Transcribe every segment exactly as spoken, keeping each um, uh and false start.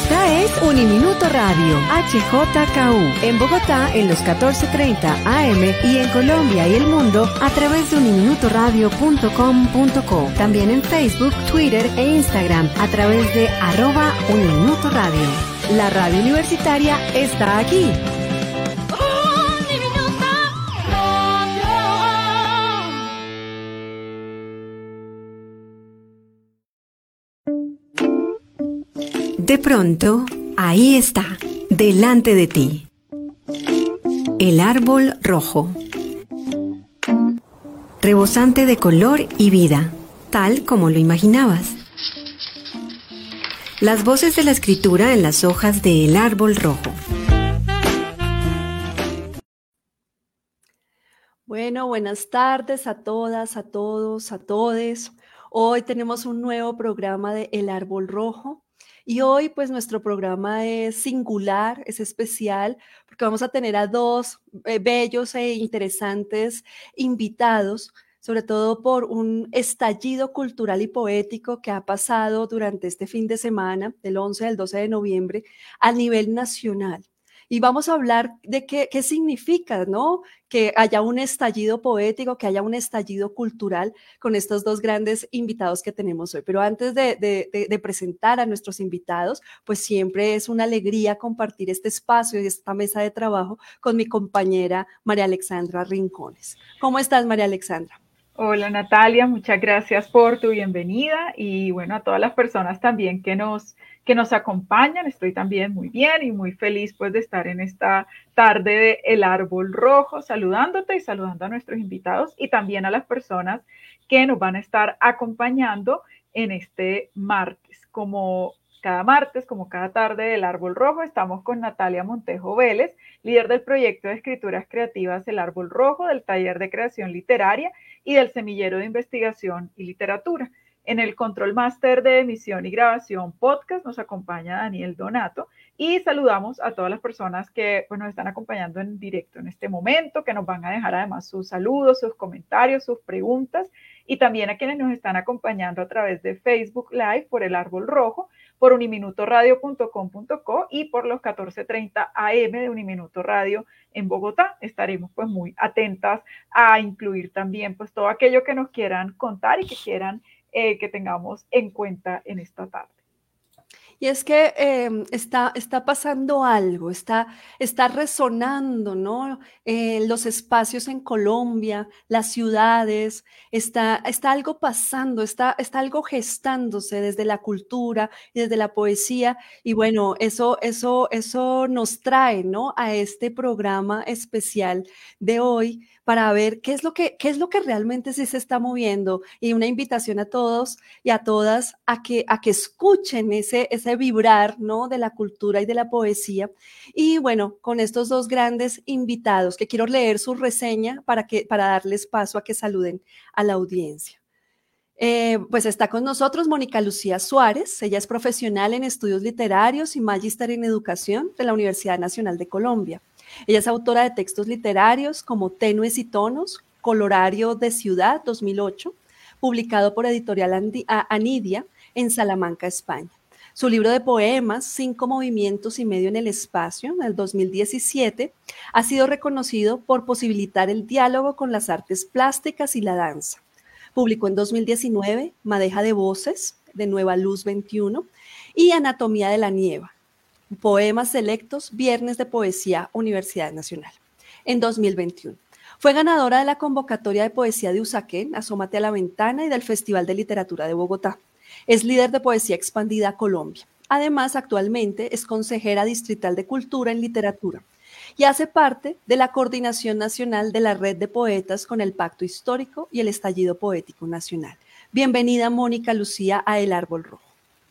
Esta es Uniminuto Radio, H J K U, en Bogotá en los catorce treinta A M y en Colombia y el mundo a través de uniminuto radio punto com punto co. También en Facebook, Twitter e Instagram a través de arroba Uniminuto Radio. La radio universitaria está aquí. De pronto, ahí está, delante de ti. El árbol rojo. Rebosante de color y vida, tal como lo imaginabas. Las voces de la escritura en las hojas de El árbol rojo. Bueno, buenas tardes a todas, a todos, a todes. Hoy tenemos un nuevo programa de El árbol rojo. Y hoy, pues, nuestro programa es singular, es especial, porque vamos a tener a dos eh, bellos e interesantes invitados, sobre todo por un estallido cultural y poético que ha pasado durante este fin de semana, del once al doce de noviembre, a nivel nacional. Y vamos a hablar de qué, qué significa, ¿no? Que haya un estallido poético, que haya un estallido cultural con estos dos grandes invitados que tenemos hoy. Pero antes de, de, de, de presentar a nuestros invitados, pues siempre es una alegría compartir este espacio y esta mesa de trabajo con mi compañera María Alexandra Rincones. ¿Cómo estás, María Alexandra? Hola, Natalia, muchas gracias por tu bienvenida y bueno, a todas las personas también que nos, que nos acompañan. Estoy también muy bien y muy feliz pues de estar en esta tarde de El Árbol Rojo, saludándote y saludando a nuestros invitados y también a las personas que nos van a estar acompañando en este martes. Como cada martes, como cada tarde del Árbol Rojo, estamos con Natalia Montejo Vélez, líder del proyecto de escrituras creativas El Árbol Rojo, del taller de creación literaria y del semillero de investigación y literatura. En el control máster de emisión y grabación podcast nos acompaña Daniel Donato y saludamos a todas las personas que pues, nos están acompañando en directo en este momento, que nos van a dejar además sus saludos, sus comentarios, sus preguntas y también a quienes nos están acompañando a través de Facebook Live por El Árbol Rojo, por uniminuto radio punto com punto co y por los catorce treinta A M de Uniminuto Radio en Bogotá. Estaremos pues muy atentas a incluir también pues todo aquello que nos quieran contar y que quieran eh, que tengamos en cuenta en esta tarde. Y es que eh, está, está pasando algo, está, está resonando, ¿no? Eh, los espacios en Colombia, las ciudades, está, está algo pasando, está, está algo gestándose desde la cultura y desde la poesía. Y bueno, eso, eso, eso nos trae, ¿no? A este programa especial de hoy para ver qué es lo que, qué es lo que realmente sí se está moviendo. Y una invitación a todos y a todas a que, a que escuchen ese, ese vibrar, ¿no? De la cultura y de la poesía. Y bueno, con estos dos grandes invitados que quiero leer su reseña para, que, para darles paso a que saluden a la audiencia. Eh, pues está con nosotros Mónica Lucía Suárez. Ella es profesional en estudios literarios y magíster en educación de la Universidad Nacional de Colombia. Ella es autora de textos literarios como Tenues y Tonos, Colorario de Ciudad dos mil ocho, publicado por Editorial Anidia en Salamanca, España. Su libro de poemas, Cinco movimientos y medio en el espacio, en el dos mil diecisiete, ha sido reconocido por posibilitar el diálogo con las artes plásticas y la danza. Publicó en dos mil diecinueve Madeja de Voces, de Nueva Luz veintiuno, y Anatomía de la Nieva, poemas selectos, Viernes de Poesía, Universidad Nacional, en dos mil veintiuno. Fue ganadora de la convocatoria de poesía de Usaquén, Asómate a la Ventana, y del Festival de Literatura de Bogotá. Es líder de Poesía Expandida Colombia. Además, actualmente es consejera distrital de Cultura en Literatura y hace parte de la Coordinación Nacional de la Red de Poetas con el Pacto Histórico y el Estallido Poético Nacional. Bienvenida, Mónica Lucía, a El Árbol Rojo.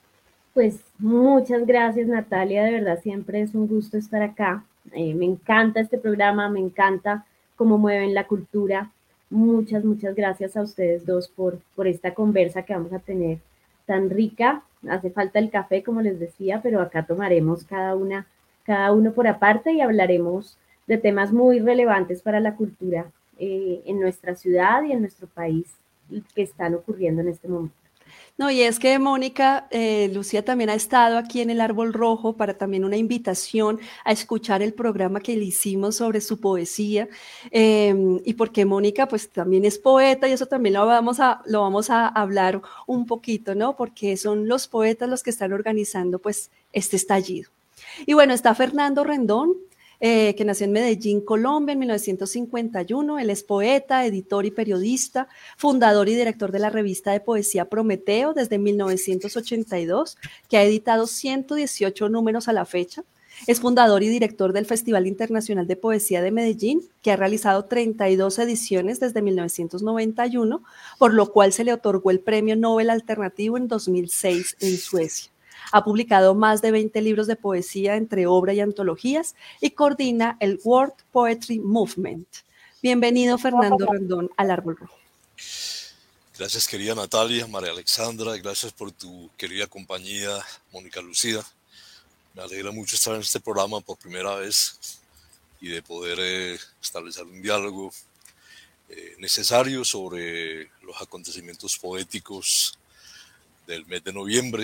Pues muchas gracias, Natalia, de verdad siempre es un gusto estar acá. Eh, me encanta este programa, me encanta cómo mueven la cultura. Muchas, muchas gracias a ustedes dos por, por esta conversa que vamos a tener tan rica. Hace falta el café, como les decía, pero acá tomaremos cada una, cada uno por aparte y hablaremos de temas muy relevantes para la cultura eh, en nuestra ciudad y en nuestro país que están ocurriendo en este momento. No, y es que Mónica, eh, Lucía también ha estado aquí en el Árbol Rojo para también una invitación a escuchar el programa que le hicimos sobre su poesía, eh, y porque Mónica pues también es poeta y eso también lo vamos a, lo vamos a hablar un poquito, ¿no? Porque son los poetas los que están organizando pues este estallido. Y bueno, está Fernando Rendón, eh, que nació en Medellín, Colombia, en mil novecientos cincuenta y uno. Él es poeta, editor y periodista, fundador y director de la revista de poesía Prometeo desde mil novecientos ochenta y dos, que ha editado ciento dieciocho números a la fecha. Es fundador y director del Festival Internacional de Poesía de Medellín, que ha realizado treinta y dos ediciones desde mil novecientos noventa y uno, por lo cual se le otorgó el Premio Nobel Alternativo en dos mil seis en Suecia. Ha publicado más de veinte libros de poesía entre obra y antologías y coordina el World Poetry Movement. Bienvenido, Fernando Rendón, al Árbol Rojo. Gracias, querida Natalia, María Alexandra, gracias por tu querida compañía, Mónica Lucía. Me alegra mucho estar en este programa por primera vez y de poder eh, establecer un diálogo eh, necesario sobre los acontecimientos poéticos del mes de noviembre,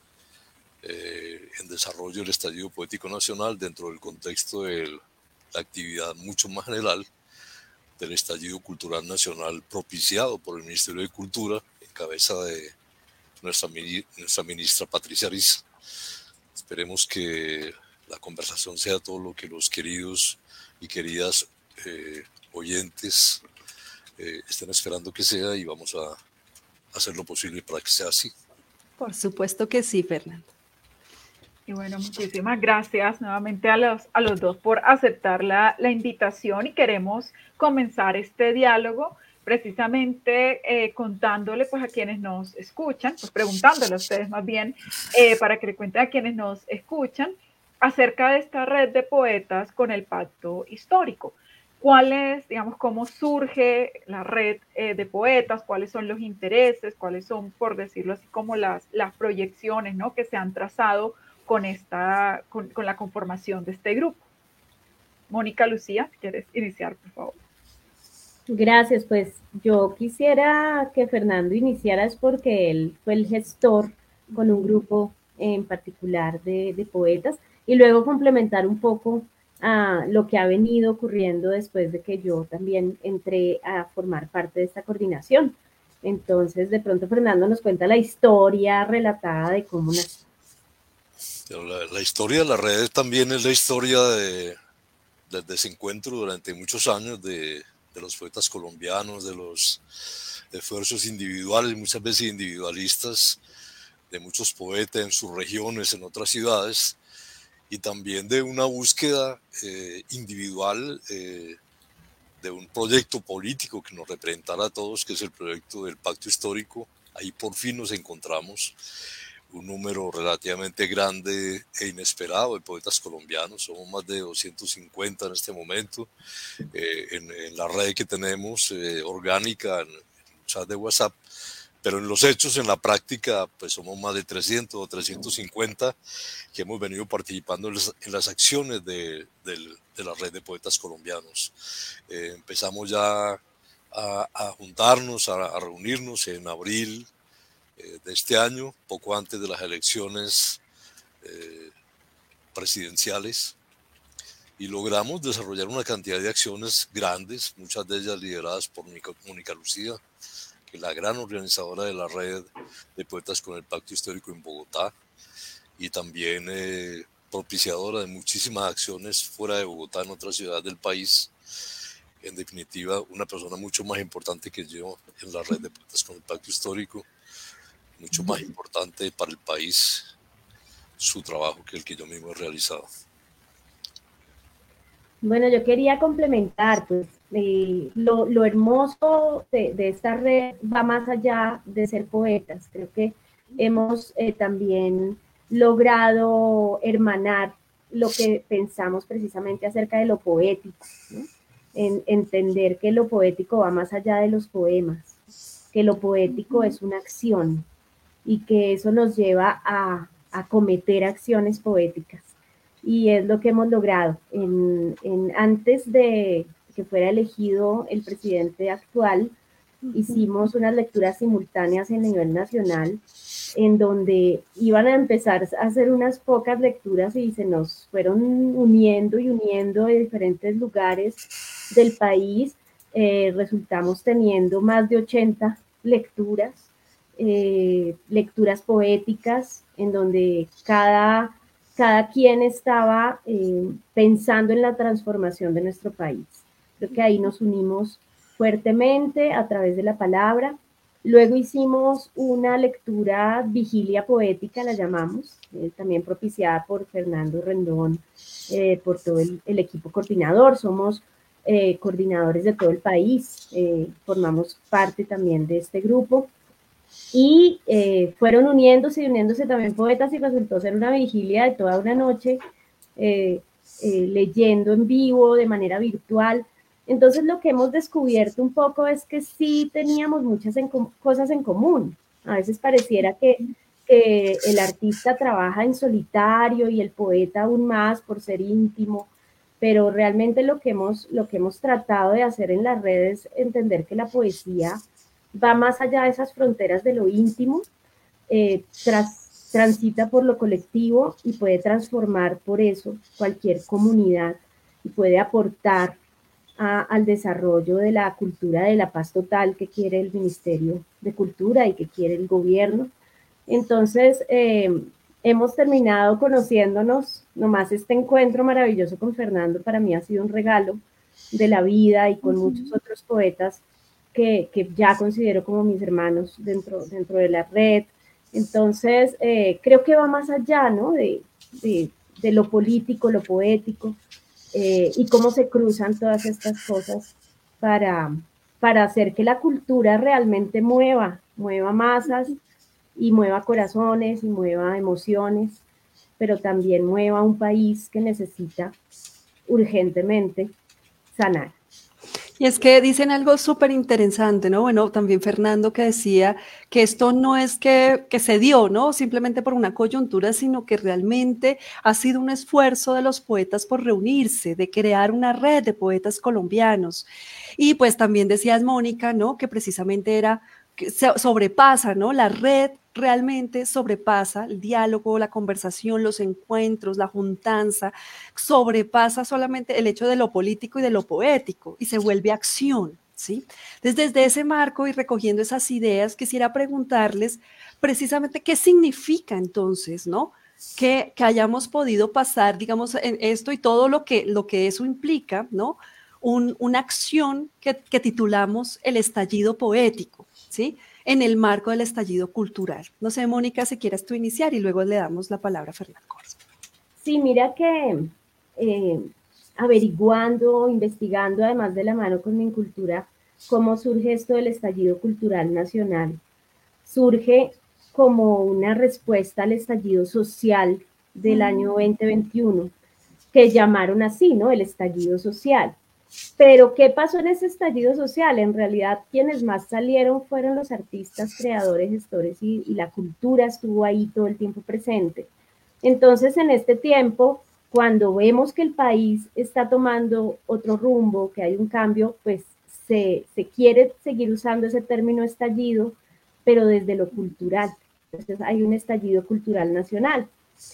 eh, en desarrollo del estallido poético nacional dentro del contexto de la actividad mucho más general del estallido cultural nacional propiciado por el Ministerio de Cultura en cabeza de nuestra, nuestra ministra Patricia Ariza. Esperemos que la conversación sea todo lo que los queridos y queridas eh, oyentes eh, estén esperando que sea, y vamos a hacer lo posible para que sea así. Por supuesto que sí, Fernando. Y bueno, muchísimas gracias nuevamente a los, a los dos por aceptar la, la invitación, y queremos comenzar este diálogo precisamente eh, contándole pues a quienes nos escuchan, pues preguntándole a ustedes más bien, eh, para que le cuenten a quienes nos escuchan acerca de esta red de poetas con el pacto histórico. ¿Cuál es, digamos, cómo surge la red eh, de poetas? ¿Cuáles son los intereses? ¿Cuáles son, por decirlo así, como las, las proyecciones, ¿no?, que se han trazado con, esta, con, con la conformación de este grupo? Mónica Lucía, ¿quieres iniciar, por favor? Gracias, pues yo quisiera que Fernando iniciara, es porque él fue el gestor con un grupo en particular de, de poetas, y luego complementar un poco a lo que ha venido ocurriendo después de que yo también entré a formar parte de esta coordinación. Entonces, de pronto Fernando nos cuenta la historia relatada de cómo nació. La, la historia de las redes también es la historia de, del desencuentro durante muchos años de, de los poetas colombianos, de los esfuerzos individuales, muchas veces individualistas, de muchos poetas en sus regiones, en otras ciudades, y también de una búsqueda eh, individual eh, de un proyecto político que nos representara a todos, que es el proyecto del Pacto Histórico. Ahí por fin nos encontramos un número relativamente grande e inesperado de poetas colombianos. Somos más de doscientos cincuenta en este momento, eh, en, en la red que tenemos eh, orgánica, en el chat de WhatsApp, pero en los hechos, en la práctica, pues somos más de trescientos o trescientos cincuenta que hemos venido participando en las, en las acciones de, de, de la red de poetas colombianos. Eh, empezamos ya a, a juntarnos, a, a reunirnos en abril de este año, poco antes de las elecciones eh, presidenciales, y logramos desarrollar una cantidad de acciones grandes, muchas de ellas lideradas por Mónica Lucía, que es la gran organizadora de la red de poetas con el Pacto Histórico en Bogotá, y también eh, propiciadora de muchísimas acciones fuera de Bogotá, en otras ciudades del país. En definitiva, una persona mucho más importante que yo en la red de poetas con el Pacto Histórico, mucho más importante para el país su trabajo que el que yo mismo he realizado. Bueno, yo quería complementar, pues, eh, lo, lo hermoso de, de esta red va más allá de ser poetas. Creo que hemos eh, también logrado hermanar lo que pensamos precisamente acerca de lo poético, ¿no? En, entender que lo poético va más allá de los poemas, que lo poético es una acción, y que eso nos lleva a, a cometer acciones poéticas. Y es lo que hemos logrado. En, en, antes de que fuera elegido el presidente actual, hicimos unas lecturas simultáneas en nivel nacional, en donde iban a empezar a hacer unas pocas lecturas y se nos fueron uniendo y uniendo de diferentes lugares del país. Eh, resultamos teniendo más de ochenta lecturas, eh, lecturas poéticas, en donde cada, cada quien estaba eh, pensando en la transformación de nuestro país. Creo que ahí nos unimos fuertemente a través de la palabra. Luego hicimos una lectura vigilia poética, la llamamos, eh, también propiciada por Fernando Rendón, eh, por todo el, el equipo coordinador. Somos eh, coordinadores de todo el país, eh, formamos parte también de este grupo. Y eh, fueron uniéndose y uniéndose también poetas y resultó ser una vigilia de toda una noche, eh, eh, leyendo en vivo, de manera virtual. Entonces lo que hemos descubierto un poco es que sí teníamos muchas en cosas en común. A veces pareciera que, que el artista trabaja en solitario y el poeta aún más por ser íntimo, pero realmente lo que hemos, lo que hemos tratado de hacer en las redes es entender que la poesía va más allá de esas fronteras de lo íntimo, eh, tras, transita por lo colectivo y puede transformar por eso cualquier comunidad y puede aportar A, al desarrollo de la cultura de la paz total que quiere el Ministerio de Cultura y que quiere el gobierno. Entonces, eh, hemos terminado conociéndonos, nomás este encuentro maravilloso con Fernando para mí ha sido un regalo de la vida y con uh-huh. muchos otros poetas que, que ya considero como mis hermanos dentro, dentro de la red. Entonces, eh, creo que va más allá, ¿no? de, de, de lo político, lo poético, Eh, y cómo se cruzan todas estas cosas para, para hacer que la cultura realmente mueva, mueva masas y mueva corazones y mueva emociones, pero también mueva un país que necesita urgentemente sanar. Y es que dicen algo súper interesante, ¿no? Bueno, también Fernando que decía que esto no es que, que se dio, ¿no? Simplemente por una coyuntura, sino que realmente ha sido un esfuerzo de los poetas por reunirse, de crear una red de poetas colombianos. Y pues también decías, Mónica, ¿no? Que precisamente era, que se sobrepasa, ¿no? La red realmente sobrepasa el diálogo, la conversación, los encuentros, la juntanza, sobrepasa solamente el hecho de lo político y de lo poético y se vuelve acción, ¿sí? Entonces, desde ese marco y recogiendo esas ideas, quisiera preguntarles precisamente qué significa entonces, ¿no? Que, que hayamos podido pasar, digamos, en esto y todo lo que, lo que eso implica, ¿no? Un, una acción que, que titulamos el estallido poético, ¿sí? En el marco del estallido cultural. No sé, Mónica, si quieres tú iniciar y luego le damos la palabra a Fernando Corzo. Sí, mira que eh, averiguando, investigando, además de la mano con mi cultura, cómo surge esto del estallido cultural nacional. Surge como una respuesta al estallido social del mm. año veinte veintiuno, que llamaron así, ¿no? El estallido social. Pero, ¿qué pasó en ese estallido social? En realidad, quienes más salieron fueron los artistas, creadores, gestores y, y la cultura estuvo ahí todo el tiempo presente. Entonces, en este tiempo, cuando vemos que el país está tomando otro rumbo, que hay un cambio, pues se, se quiere seguir usando ese término estallido, pero desde lo cultural. Entonces, hay un estallido cultural nacional.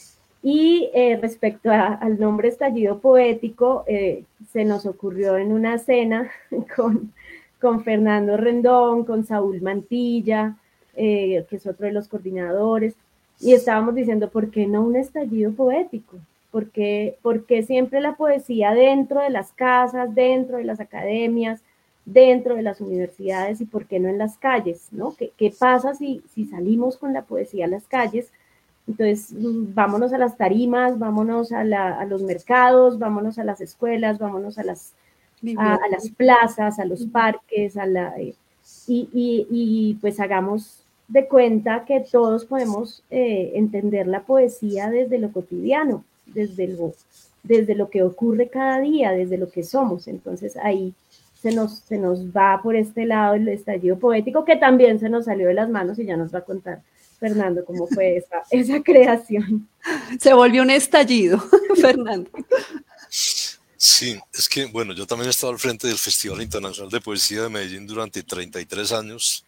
Y eh, respecto a, al nombre estallido poético, eh, se nos ocurrió en una cena con, con Fernando Rendón, con Saúl Mantilla, eh, que es otro de los coordinadores, y estábamos diciendo, ¿por qué no un estallido poético? ¿Por qué, por qué siempre la poesía dentro de las casas, dentro de las academias, dentro de las universidades, y por qué no en las calles, ¿no? ¿Qué, qué pasa si, si salimos con la poesía a las calles? Entonces, vámonos a las tarimas, vámonos a, la, a los mercados, vámonos a las escuelas, vámonos a las, a, a las plazas, a los parques, a la, eh, y, y, y pues hagamos de cuenta que todos podemos eh, entender la poesía desde lo cotidiano, desde lo, desde lo que ocurre cada día, desde lo que somos. Entonces ahí se nos, se nos va por este lado el estallido poético, que también se nos salió de las manos y ya nos va a contar Fernando cómo fue esa, esa creación. Se volvió un estallido, Fernando. Sí, es que, bueno, yo también he estado al frente del Festival Internacional de Poesía de Medellín durante treinta y tres años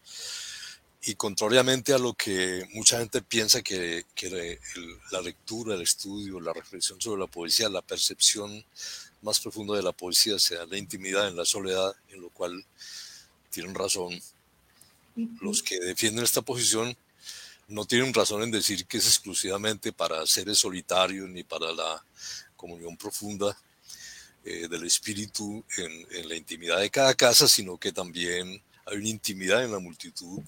y contrariamente a lo que mucha gente piensa que, que el, la lectura, el estudio, la reflexión sobre la poesía, la percepción más profunda de la poesía se da en la intimidad, en la soledad, en lo cual tienen razón. Los que defienden esta posición no tienen razón en decir que es exclusivamente para seres solitarios ni para la comunión profunda eh, del espíritu en, en la intimidad de cada casa, sino que también hay una intimidad en la multitud.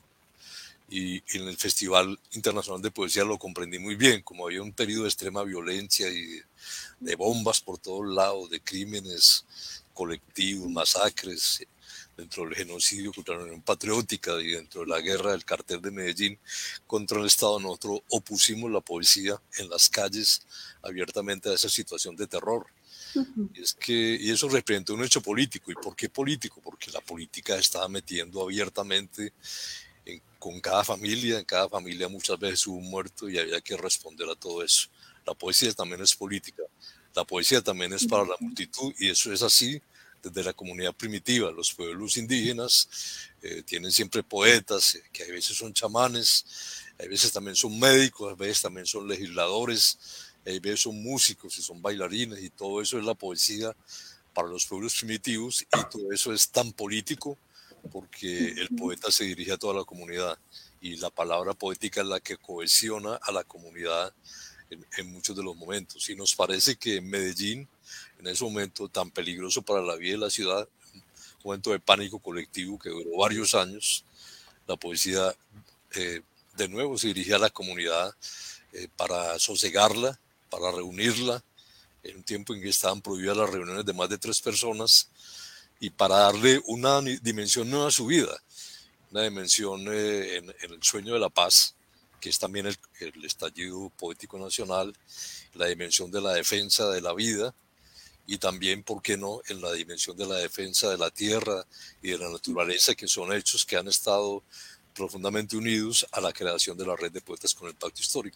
Y en el Festival Internacional de Poesía lo comprendí muy bien, como había un periodo de extrema violencia y de, de bombas por todos lados, de crímenes colectivos, masacres, dentro del genocidio contra la Unión Patriótica y dentro de la guerra del cartel de Medellín contra el Estado, nosotros opusimos la poesía en las calles abiertamente a esa situación de terror. Uh-huh. Y, es que, y eso representa un hecho político. ¿Y por qué político? Porque la política estaba metiendo abiertamente en, con cada familia, en cada familia muchas veces hubo un muerto y había que responder a todo eso. La poesía también es política, la poesía también es para la multitud y eso es así desde la comunidad primitiva. Los pueblos indígenas eh, tienen siempre poetas, eh, que a veces son chamanes, a veces también son médicos, a veces también son legisladores, a veces son músicos y son bailarines y todo eso es la poesía para los pueblos primitivos y todo eso es tan político porque el poeta se dirige a toda la comunidad y la palabra poética es la que cohesiona a la comunidad en, en muchos de los momentos. Y nos parece que en Medellín, en ese momento tan peligroso para la vida de la ciudad, un momento de pánico colectivo que duró varios años, la poesía eh, de nuevo se dirige a la comunidad eh, para sosegarla, para reunirla, en un tiempo en que estaban prohibidas las reuniones de más de tres personas, y para darle una dimensión nueva a su vida, una dimensión eh, en, en el sueño de la paz, que es también el, el estallido poético nacional, la dimensión de la defensa de la vida, y también, ¿por qué no?, en la dimensión de la defensa de la tierra y de la naturaleza, que son hechos que han estado profundamente unidos a la creación de la red de poetas con el pacto histórico.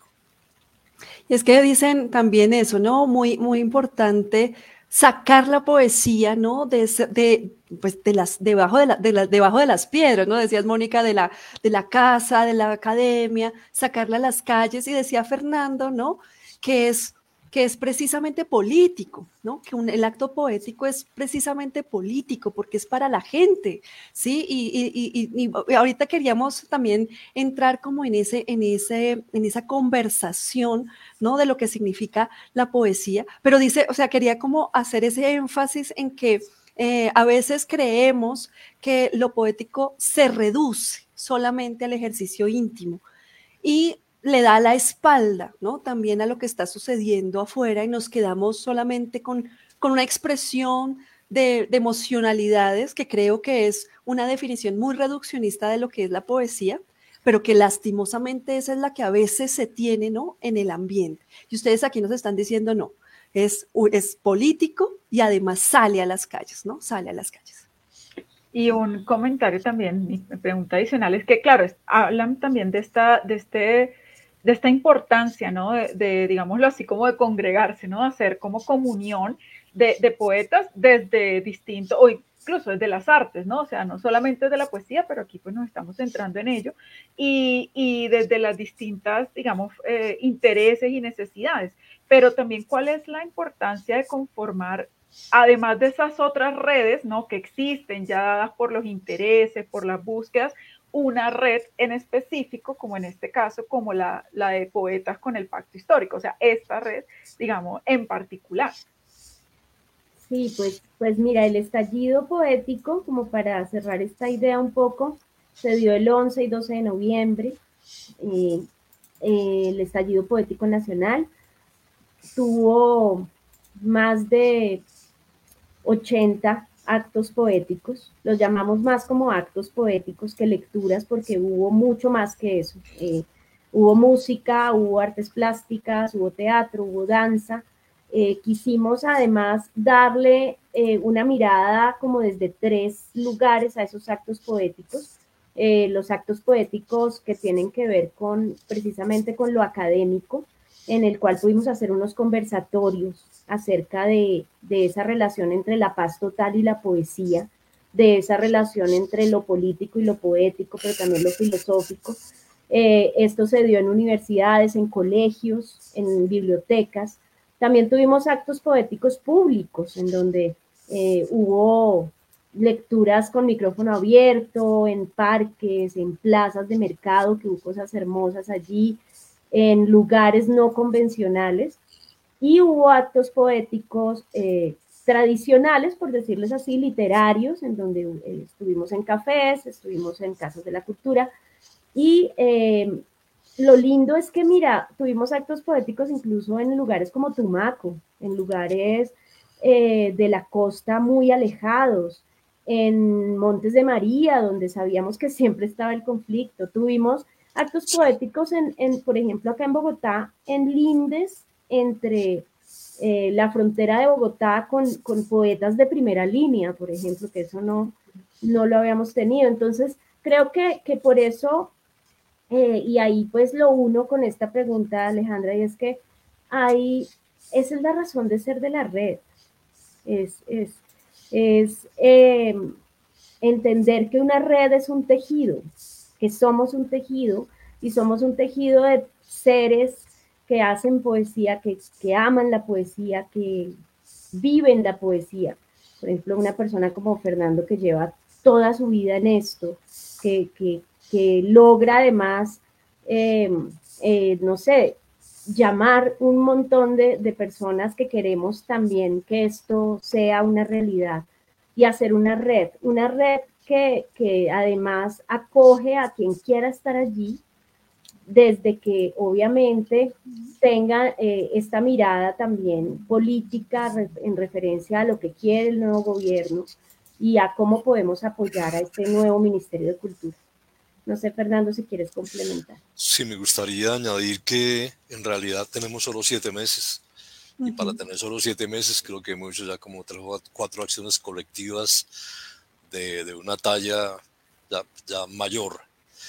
Y es que dicen también eso, ¿no? Muy, muy importante sacar la poesía, ¿no? De, de, pues de las, debajo, de la, de la, debajo de las piedras, ¿no? Decías, Mónica, de la, de la casa, de la academia, sacarla a las calles. Y decía Fernando, ¿no? Que es, que es precisamente político, ¿no? Que un, el acto poético es precisamente político porque es para la gente, ¿sí? Y, y, y, y ahorita queríamos también entrar como en, ese, en, ese, en esa conversación, ¿no? De lo que significa la poesía, pero dice, o sea, quería como hacer ese énfasis en que eh, a veces creemos que lo poético se reduce solamente al ejercicio íntimo y le da la espalda, ¿no? También a lo que está sucediendo afuera y nos quedamos solamente con, con una expresión de, de emocionalidades que creo que es una definición muy reduccionista de lo que es la poesía, pero que lastimosamente esa es la que a veces se tiene, ¿no? En el ambiente. Y ustedes aquí nos están diciendo no, es, es político y además sale a las calles, ¿no? Sale a las calles. Y un comentario también, mi pregunta adicional es que, claro, es, hablan también de esta, de este, de esta importancia, ¿no? De, de, digámoslo así, como de congregarse, ¿no? De hacer como comunión de, de poetas desde distintos, o incluso desde las artes, ¿no? O sea, no solamente desde la poesía, pero aquí pues nos estamos centrando en ello, y, y desde las distintas, digamos, eh, intereses y necesidades. Pero también, ¿cuál es la importancia de conformar, además de esas otras redes, ¿no? Que existen ya dadas por los intereses, por las búsquedas, una red en específico, como en este caso, como la, la de poetas con el pacto histórico, o sea, esta red, digamos, en particular? Sí, pues, pues mira, el estallido poético, como para cerrar esta idea un poco, se dio el once y doce de noviembre, eh, eh, el estallido poético nacional, tuvo más de ochenta actos poéticos, los llamamos más como actos poéticos que lecturas porque hubo mucho más que eso, eh, hubo música, hubo artes plásticas, hubo teatro, hubo danza, eh, quisimos además darle eh, una mirada como desde tres lugares a esos actos poéticos, eh, los actos poéticos que tienen que ver con precisamente con lo académico, en el cual pudimos hacer unos conversatorios acerca de, de esa relación entre la paz total y la poesía, de esa relación entre lo político y lo poético, pero también lo filosófico. Eh, esto se dio en universidades, en colegios, en bibliotecas. También tuvimos actos poéticos públicos, en donde eh, hubo lecturas con micrófono abierto, en parques, en plazas de mercado, que hubo cosas hermosas allí, en lugares no convencionales, y hubo actos poéticos eh, tradicionales, por decirles así, literarios, en donde eh, estuvimos en cafés, estuvimos en casas de la cultura, y eh, lo lindo es que, mira, tuvimos actos poéticos incluso en lugares como Tumaco, en lugares eh, de la costa muy alejados, en Montes de María, donde sabíamos que siempre estaba el conflicto. Tuvimos actos poéticos, en, en por ejemplo, acá en Bogotá, en lindes entre eh, la frontera de Bogotá con, con poetas de primera línea, por ejemplo, que eso no, no lo habíamos tenido. Entonces, creo que, que por eso... Eh, y ahí pues lo uno con esta pregunta, Alejandra, y es que hay, esa es la razón de ser de la red, es, es, es eh, entender que una red es un tejido, que somos un tejido, y somos un tejido de seres que hacen poesía, que, que aman la poesía, que viven la poesía. Por ejemplo, una persona como Fernando, que lleva toda su vida en esto, que, que que logra además, eh, eh, no sé, llamar un montón de, de personas que queremos también que esto sea una realidad y hacer una red, una red que, que además acoge a quien quiera estar allí, desde que obviamente tenga eh, esta mirada también política en referencia a lo que quiere el nuevo gobierno y a cómo podemos apoyar a este nuevo Ministerio de Cultura. No sé, Fernando, si quieres complementar. Sí, me gustaría añadir que en realidad tenemos solo siete meses. Uh-huh. Y para tener solo siete meses creo que hemos hecho ya como tres o cuatro acciones colectivas de, de una talla ya, ya mayor.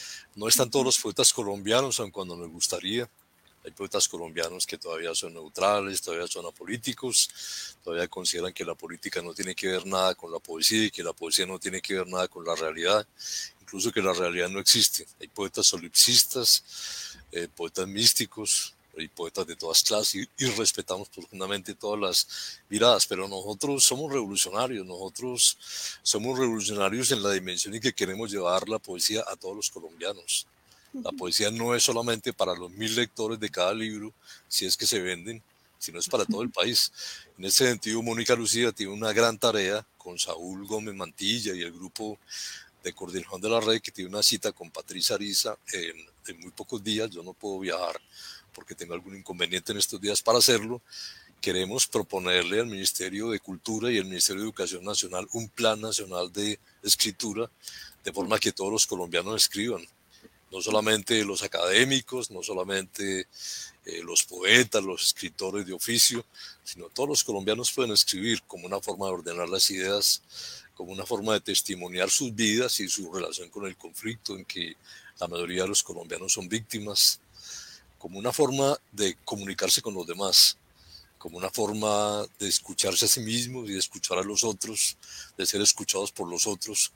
No están todos los poetas colombianos, aun cuando nos gustaría. Hay poetas colombianos que todavía son neutrales, todavía son apolíticos, todavía consideran que la política no tiene que ver nada con la poesía y que la poesía no tiene que ver nada con la realidad, incluso que la realidad no existe. Hay poetas solipsistas, eh, poetas místicos, hay poetas de todas clases y, y respetamos profundamente todas las miradas, pero nosotros somos revolucionarios, nosotros somos revolucionarios en la dimensión en que queremos llevar la poesía a todos los colombianos. La poesía no es solamente para los mil lectores de cada libro, si es que se venden, sino es para todo el país. En ese sentido, Mónica Lucía tiene una gran tarea con Saúl Gómez Mantilla y el grupo de coordinación de la red, que tiene una cita con Patricia Ariza en, en muy pocos días. Yo no puedo viajar porque tengo algún inconveniente en estos días para hacerlo. Queremos proponerle al Ministerio de Cultura y al Ministerio de Educación Nacional un plan nacional de escritura, de forma que todos los colombianos escriban. No solamente los académicos, no solamente eh, los poetas, los escritores de oficio, sino todos los colombianos pueden escribir como una forma de ordenar las ideas, como una forma de testimoniar sus vidas y su relación con el conflicto en que la mayoría de los colombianos son víctimas, como una forma de comunicarse con los demás, como una forma de escucharse a sí mismos y de escuchar a los otros, de ser escuchados por los otros.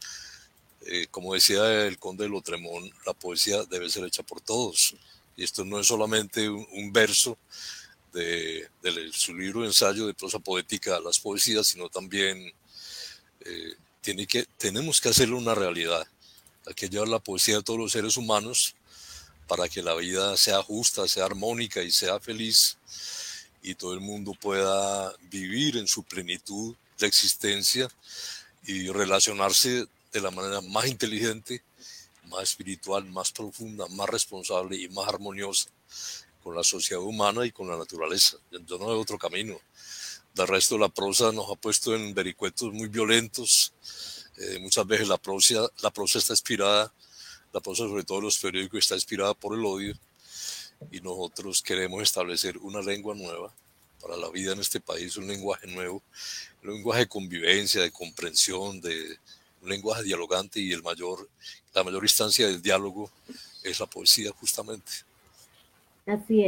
Eh, como decía el conde de Lotremont, la poesía debe ser hecha por todos. Y esto no es solamente un, un verso de, de su libro de ensayo de prosa poética, las poesías, sino también eh, tiene que, tenemos que hacerlo una realidad. Hay que llevar la poesía de todos los seres humanos para que la vida sea justa, sea armónica y sea feliz, y todo el mundo pueda vivir en su plenitud de existencia y relacionarse de la manera más inteligente, más espiritual, más profunda, más responsable y más armoniosa con la sociedad humana y con la naturaleza. Yo no veo otro camino. Del resto, la prosa nos ha puesto en vericuetos muy violentos. Eh, muchas veces la prosa, la prosa está inspirada, la prosa sobre todo en los periódicos está inspirada por el odio, y nosotros queremos establecer una lengua nueva para la vida en este país, un lenguaje nuevo, un lenguaje de convivencia, de comprensión, de un lenguaje dialogante, y el mayor, la mayor instancia del diálogo es la poesía, justamente. Así es.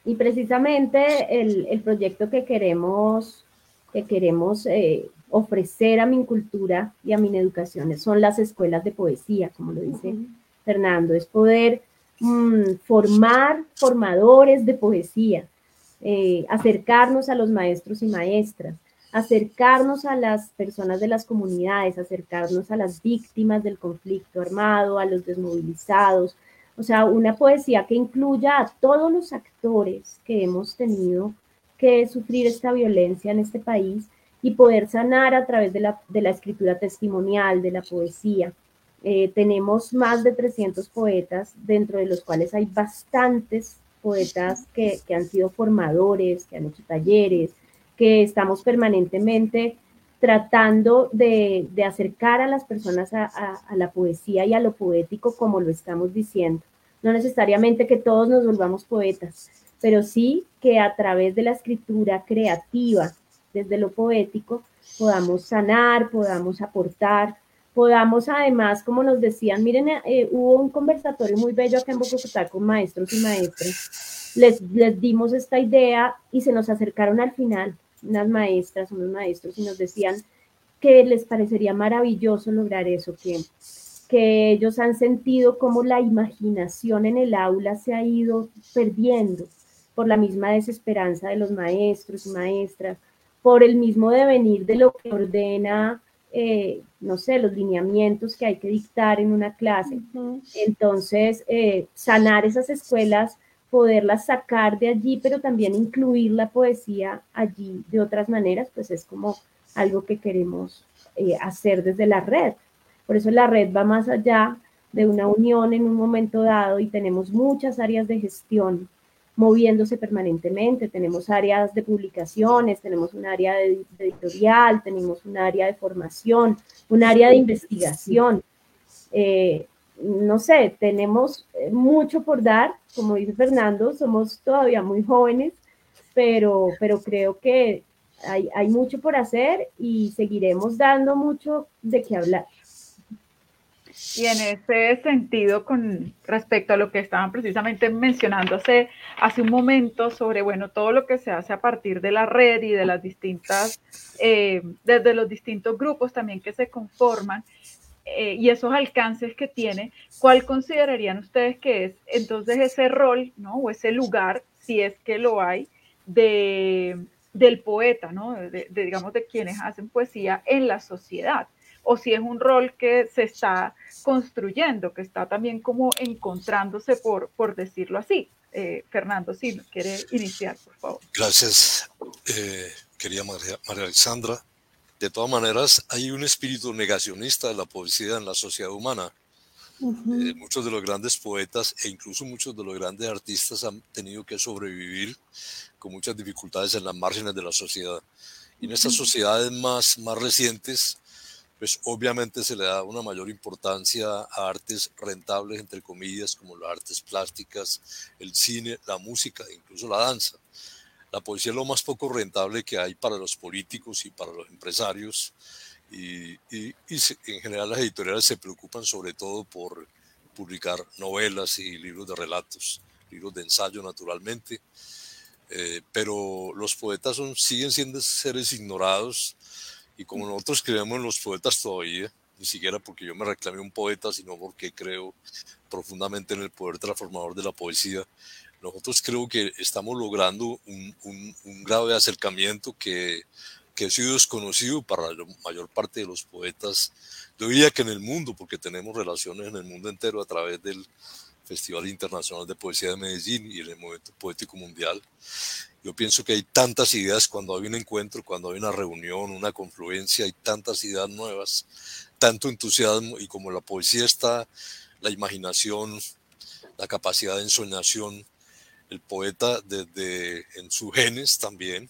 Y precisamente el, el proyecto que queremos, que queremos eh, ofrecer a Mincultura y a Mineducación son las escuelas de poesía, como lo dice uh-huh. Fernando, es poder mmm, formar formadores de poesía, eh, acercarnos a los maestros y maestras, acercarnos a las personas de las comunidades, acercarnos a las víctimas del conflicto armado, a los desmovilizados. O sea, una poesía que incluya a todos los actores que hemos tenido que sufrir esta violencia en este país y poder sanar a través de la, de la escritura testimonial, de la poesía. Eh, tenemos más de trescientos poetas, dentro de los cuales hay bastantes poetas que, que han sido formadores, que han hecho talleres, que estamos permanentemente tratando de, de acercar a las personas a, a, a la poesía y a lo poético, como lo estamos diciendo. No necesariamente que todos nos volvamos poetas, pero sí que a través de la escritura creativa, desde lo poético, podamos sanar, podamos aportar, podamos además, como nos decían, miren, eh, hubo un conversatorio muy bello acá en Bogotá con maestros y maestras, les, les dimos esta idea y se nos acercaron al final unas maestras, unos maestros, y nos decían que les parecería maravilloso lograr eso, que, que ellos han sentido como la imaginación en el aula se ha ido perdiendo por la misma desesperanza de los maestros y maestras, por el mismo devenir de lo que ordena, eh, no sé, los lineamientos que hay que dictar en una clase. Uh-huh. Entonces, eh, sanar esas escuelas, poderlas sacar de allí, pero también incluir la poesía allí de otras maneras, pues es como algo que queremos eh, hacer desde la red. Por eso la red va más allá de una unión en un momento dado y tenemos muchas áreas de gestión moviéndose permanentemente. Tenemos áreas de publicaciones, tenemos un área de, de editorial, tenemos un área de formación, un área de investigación. Eh, no sé, tenemos mucho por dar, como dice Fernando, somos todavía muy jóvenes, pero, pero creo que hay, hay mucho por hacer y seguiremos dando mucho de qué hablar. Y en ese sentido, con respecto a lo que estaban precisamente mencionando hace, hace un momento sobre, bueno, todo lo que se hace a partir de la red y de las distintas, eh, desde los distintos grupos también que se conforman, eh, y esos alcances que tiene, ¿cuál considerarían ustedes que es entonces ese rol, ¿no? O ese lugar, si es que lo hay, de, del poeta, ¿no? De, de, digamos, de quienes hacen poesía en la sociedad? O si es un rol que se está construyendo, que está también como encontrándose, por, por decirlo así. Eh, Fernando, si nos quiere iniciar, por favor. Gracias, eh, querida María, María Alexandra. De todas maneras, hay un espíritu negacionista de la poesía en la sociedad humana. Uh-huh. Eh, muchos de los grandes poetas e incluso muchos de los grandes artistas han tenido que sobrevivir con muchas dificultades en las márgenes de la sociedad. Y en estas sociedades más, más recientes, pues obviamente se le da una mayor importancia a artes rentables, entre comillas, como las artes plásticas, el cine, la música, incluso la danza. La poesía es lo más poco rentable que hay para los políticos y para los empresarios, y, y, y se, en general las editoriales se preocupan sobre todo por publicar novelas y libros de relatos, libros de ensayo naturalmente, eh, pero los poetas son, siguen siendo seres ignorados. Y como nosotros creemos en los poetas todavía, ni siquiera porque yo me reclame un poeta, sino porque creo profundamente en el poder transformador de la poesía, nosotros creo que estamos logrando un, un, un grado de acercamiento que, que ha sido desconocido para la mayor parte de los poetas. Yo diría que en el mundo, porque tenemos relaciones en el mundo entero a través del Festival Internacional de Poesía de Medellín y el Movimiento Poético Mundial. Yo pienso que hay tantas ideas cuando hay un encuentro, cuando hay una reunión, una confluencia, hay tantas ideas nuevas, tanto entusiasmo, y como la poesía está, la imaginación, la capacidad de ensoñación, el poeta desde en sus genes también,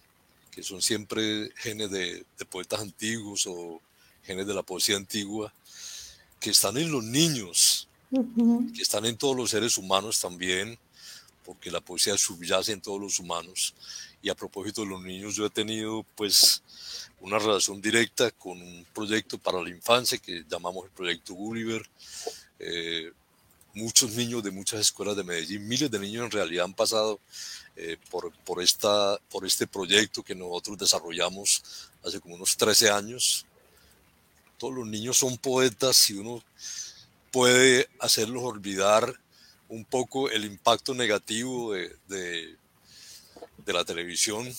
que son siempre genes de, de poetas antiguos o genes de la poesía antigua, que están en los niños, uh-huh. que están en todos los seres humanos también, porque la poesía subyace en todos los humanos. Y a propósito de los niños, yo he tenido pues una relación directa con un proyecto para la infancia que llamamos el Proyecto Gulliver, eh, muchos niños de muchas escuelas de Medellín, miles de niños en realidad han pasado eh, por, por, esta, por este proyecto que nosotros desarrollamos hace como unos trece años. Todos los niños son poetas y uno puede hacerlos olvidar un poco el impacto negativo de, de, de la televisión.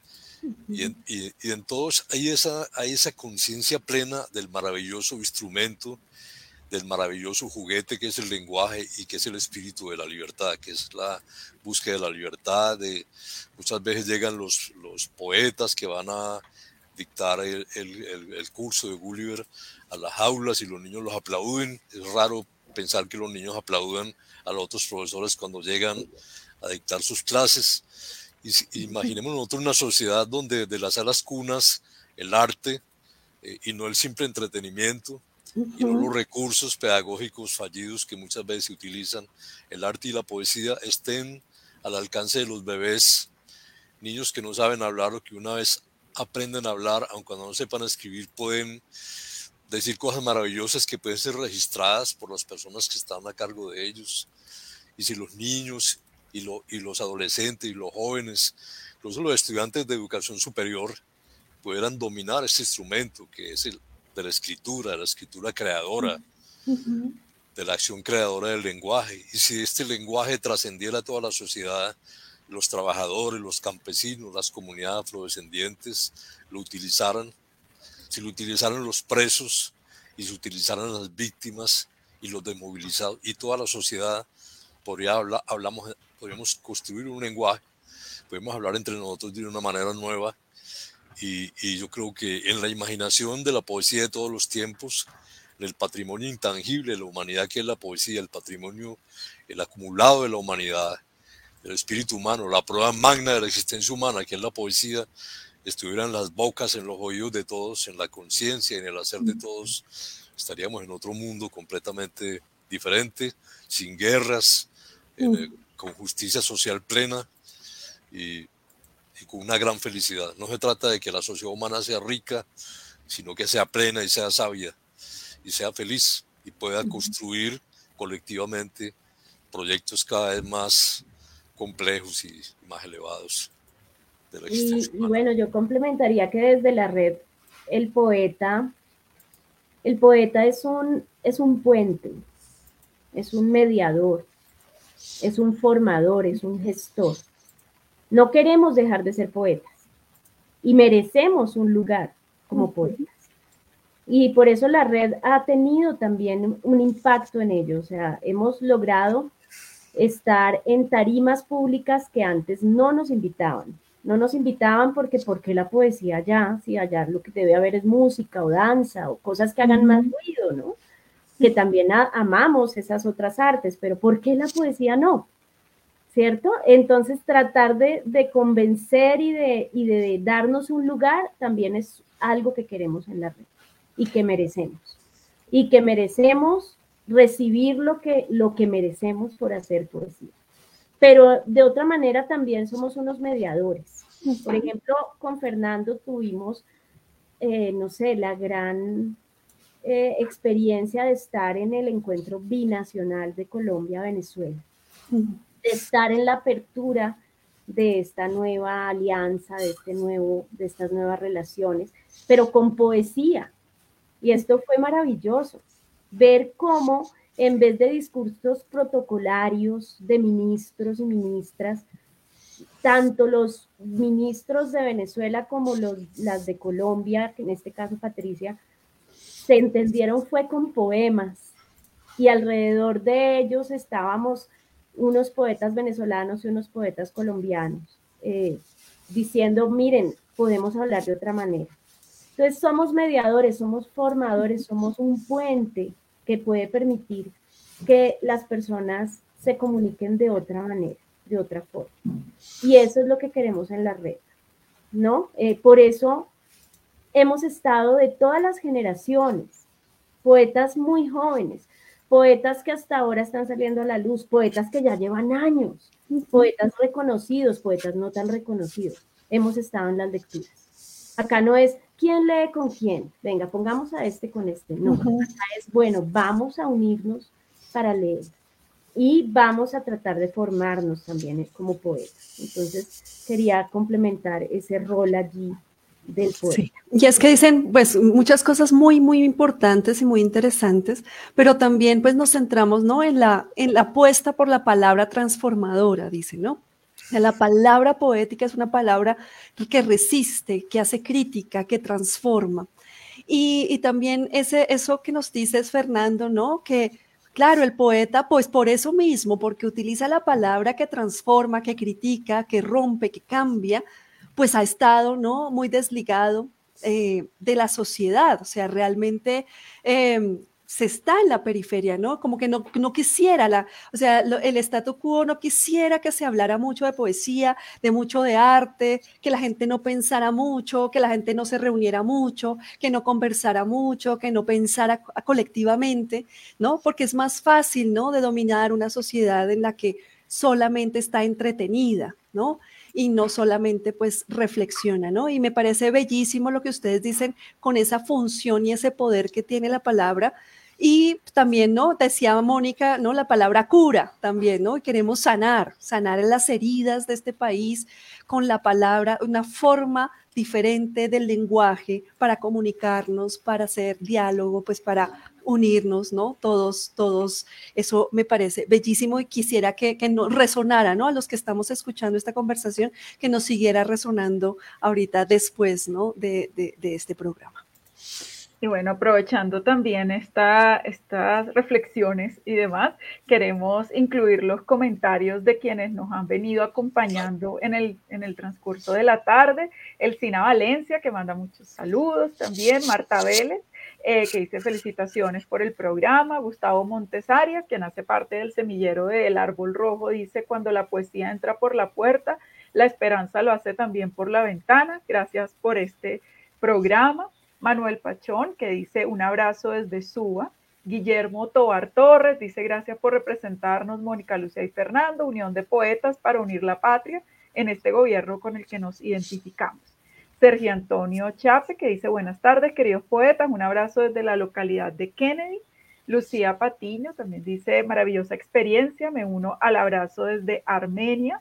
Y en, y, y en todos hay esa, hay esa conciencia plena del maravilloso instrumento, del maravilloso juguete que es el lenguaje y que es el espíritu de la libertad, que es la búsqueda de la libertad. De, muchas veces llegan los, los poetas que van a dictar el, el, el, el curso de Gulliver a las aulas y los niños los aplauden. Es raro pensar que los niños aplaudan a los otros profesores cuando llegan a dictar sus clases. Y, imaginemos nosotros una sociedad donde de las salas cunas el arte eh, y no el simple entretenimiento, uh-huh. y no los recursos pedagógicos fallidos que muchas veces se utilizan, el arte y la poesía estén al alcance de los bebés, niños que no saben hablar o que una vez aprenden a hablar, aunque cuando no sepan escribir pueden decir cosas maravillosas que pueden ser registradas por las personas que están a cargo de ellos. Y si los niños y, lo, y los adolescentes y los jóvenes, incluso los estudiantes de educación superior, pudieran dominar este instrumento que es el de la escritura, de la escritura creadora, uh-huh. de la acción creadora del lenguaje. Y si este lenguaje trascendiera a toda la sociedad, los trabajadores, los campesinos, las comunidades afrodescendientes lo utilizaran, si lo utilizaran los presos y se utilizaran las víctimas y los desmovilizados y toda la sociedad, podría hablar, hablamos, podríamos construir un lenguaje, podemos hablar entre nosotros de una manera nueva. Y, y yo creo que en la imaginación de la poesía de todos los tiempos, en el patrimonio intangible de la humanidad que es la poesía, el patrimonio, el acumulado de la humanidad, el espíritu humano, la prueba magna de la existencia humana que es la poesía, estuvieran las bocas en los oídos de todos, en la conciencia, en el hacer de todos, estaríamos en otro mundo completamente diferente, sin guerras, mm. eh, con justicia social plena y, y con una gran felicidad. No se trata de que la sociedad humana sea rica, sino que sea plena y sea sabia y sea feliz y pueda construir colectivamente proyectos cada vez más complejos y más elevados de la existencia humana. Y, y bueno, yo complementaría que desde la red el poeta, el poeta es un, es un puente, es un mediador, es un formador, es un gestor. No queremos dejar de ser poetas y merecemos un lugar como poetas. Y por eso la red ha tenido también un impacto en ello. O sea, hemos logrado estar en tarimas públicas que antes no nos invitaban. No nos invitaban porque, ¿por qué la poesía allá? Si allá lo que debe haber es música o danza o cosas que hagan más ruido, ¿no? Que también a, amamos esas otras artes, pero ¿por qué la poesía no? ¿Cierto? Entonces tratar de, de convencer y, de, y de darnos un lugar también es algo que queremos en la red y que merecemos. Y que merecemos recibir lo que, lo que merecemos por hacer poesía. Pero de otra manera también somos unos mediadores. Por ejemplo, con Fernando tuvimos, eh, no sé, la gran eh, experiencia de estar en el encuentro binacional de Colombia-Venezuela, de estar en la apertura de esta nueva alianza, de, este nuevo, de estas nuevas relaciones, pero con poesía. Y esto fue maravilloso, ver cómo en vez de discursos protocolarios de ministros y ministras, tanto los ministros de Venezuela como los, las de Colombia, que en este caso Patricia, se entendieron fue con poemas. Y alrededor de ellos estábamos unos poetas venezolanos y unos poetas colombianos, eh, diciendo, miren, podemos hablar de otra manera. Entonces somos mediadores, somos formadores, somos un puente que puede permitir que las personas se comuniquen de otra manera, de otra forma. Y eso es lo que queremos en la red, ¿no? Eh, por eso hemos estado de todas las generaciones, poetas muy jóvenes, poetas que hasta ahora están saliendo a la luz, poetas que ya llevan años, poetas reconocidos, poetas no tan reconocidos. Hemos estado en las lecturas. Acá no es quién lee con quién, venga, pongamos a este con este. No, acá es bueno, vamos a unirnos para leer. y vamos a tratar de formarnos también como poetas. Entonces, quería complementar ese rol allí del poeta. Sí. Y es que dicen pues muchas cosas muy muy importantes y muy interesantes, pero también pues nos centramos, ¿no?, en la en la apuesta por la palabra transformadora, dicen, ¿no? La palabra poética es una palabra que resiste, que hace crítica, que transforma. Y, y también ese, eso que nos dices, Fernando, ¿no?, que claro, el poeta, pues por eso mismo, porque utiliza la palabra que transforma, que critica, que rompe, que cambia, pues ha estado, ¿no?, muy desligado eh, de la sociedad, o sea, realmente eh, se está en la periferia, ¿no? Como que no, no quisiera, la, o sea, lo, el statu quo no quisiera que se hablara mucho de poesía, de mucho de arte, que la gente no pensara mucho, que la gente no se reuniera mucho, que no conversara mucho, que no pensara colectivamente, ¿no? Porque es más fácil, ¿no?, de dominar una sociedad en la que solamente está entretenida, ¿no?, y no solamente pues reflexiona, ¿no? Y me parece bellísimo lo que ustedes dicen con esa función y ese poder que tiene la palabra. Y también, ¿no?, decía Mónica, ¿no?, la palabra cura también, ¿no? Y queremos sanar, sanar en las heridas de este país con la palabra, una forma diferente del lenguaje para comunicarnos, para hacer diálogo, pues para unirnos, ¿no? Todos, todos, eso me parece bellísimo y quisiera que, que nos resonara, ¿no?, a los que estamos escuchando esta conversación, que nos siguiera resonando ahorita después, ¿no?, de, de, de este programa. Y bueno, aprovechando también esta, estas reflexiones y demás, queremos incluir los comentarios de quienes nos han venido acompañando en el, en el transcurso de la tarde. Elcina Valencia, que manda muchos saludos también. Marta Vélez, eh, que dice felicitaciones por el programa. Gustavo Montesarias, quien hace parte del semillero del Árbol Rojo, dice: cuando la poesía entra por la puerta, la esperanza lo hace también por la ventana. Gracias por este programa. Manuel Pachón, que dice: un abrazo desde Suba. Guillermo Tobar Torres dice: gracias por representarnos, Mónica, Lucía y Fernando, unión de poetas para unir la patria en este gobierno con el que nos identificamos. Sergio Antonio Chape, que dice: buenas tardes, queridos poetas, un abrazo desde la localidad de Kennedy. Lucía Patiño también dice: maravillosa experiencia, me uno al abrazo desde Armenia.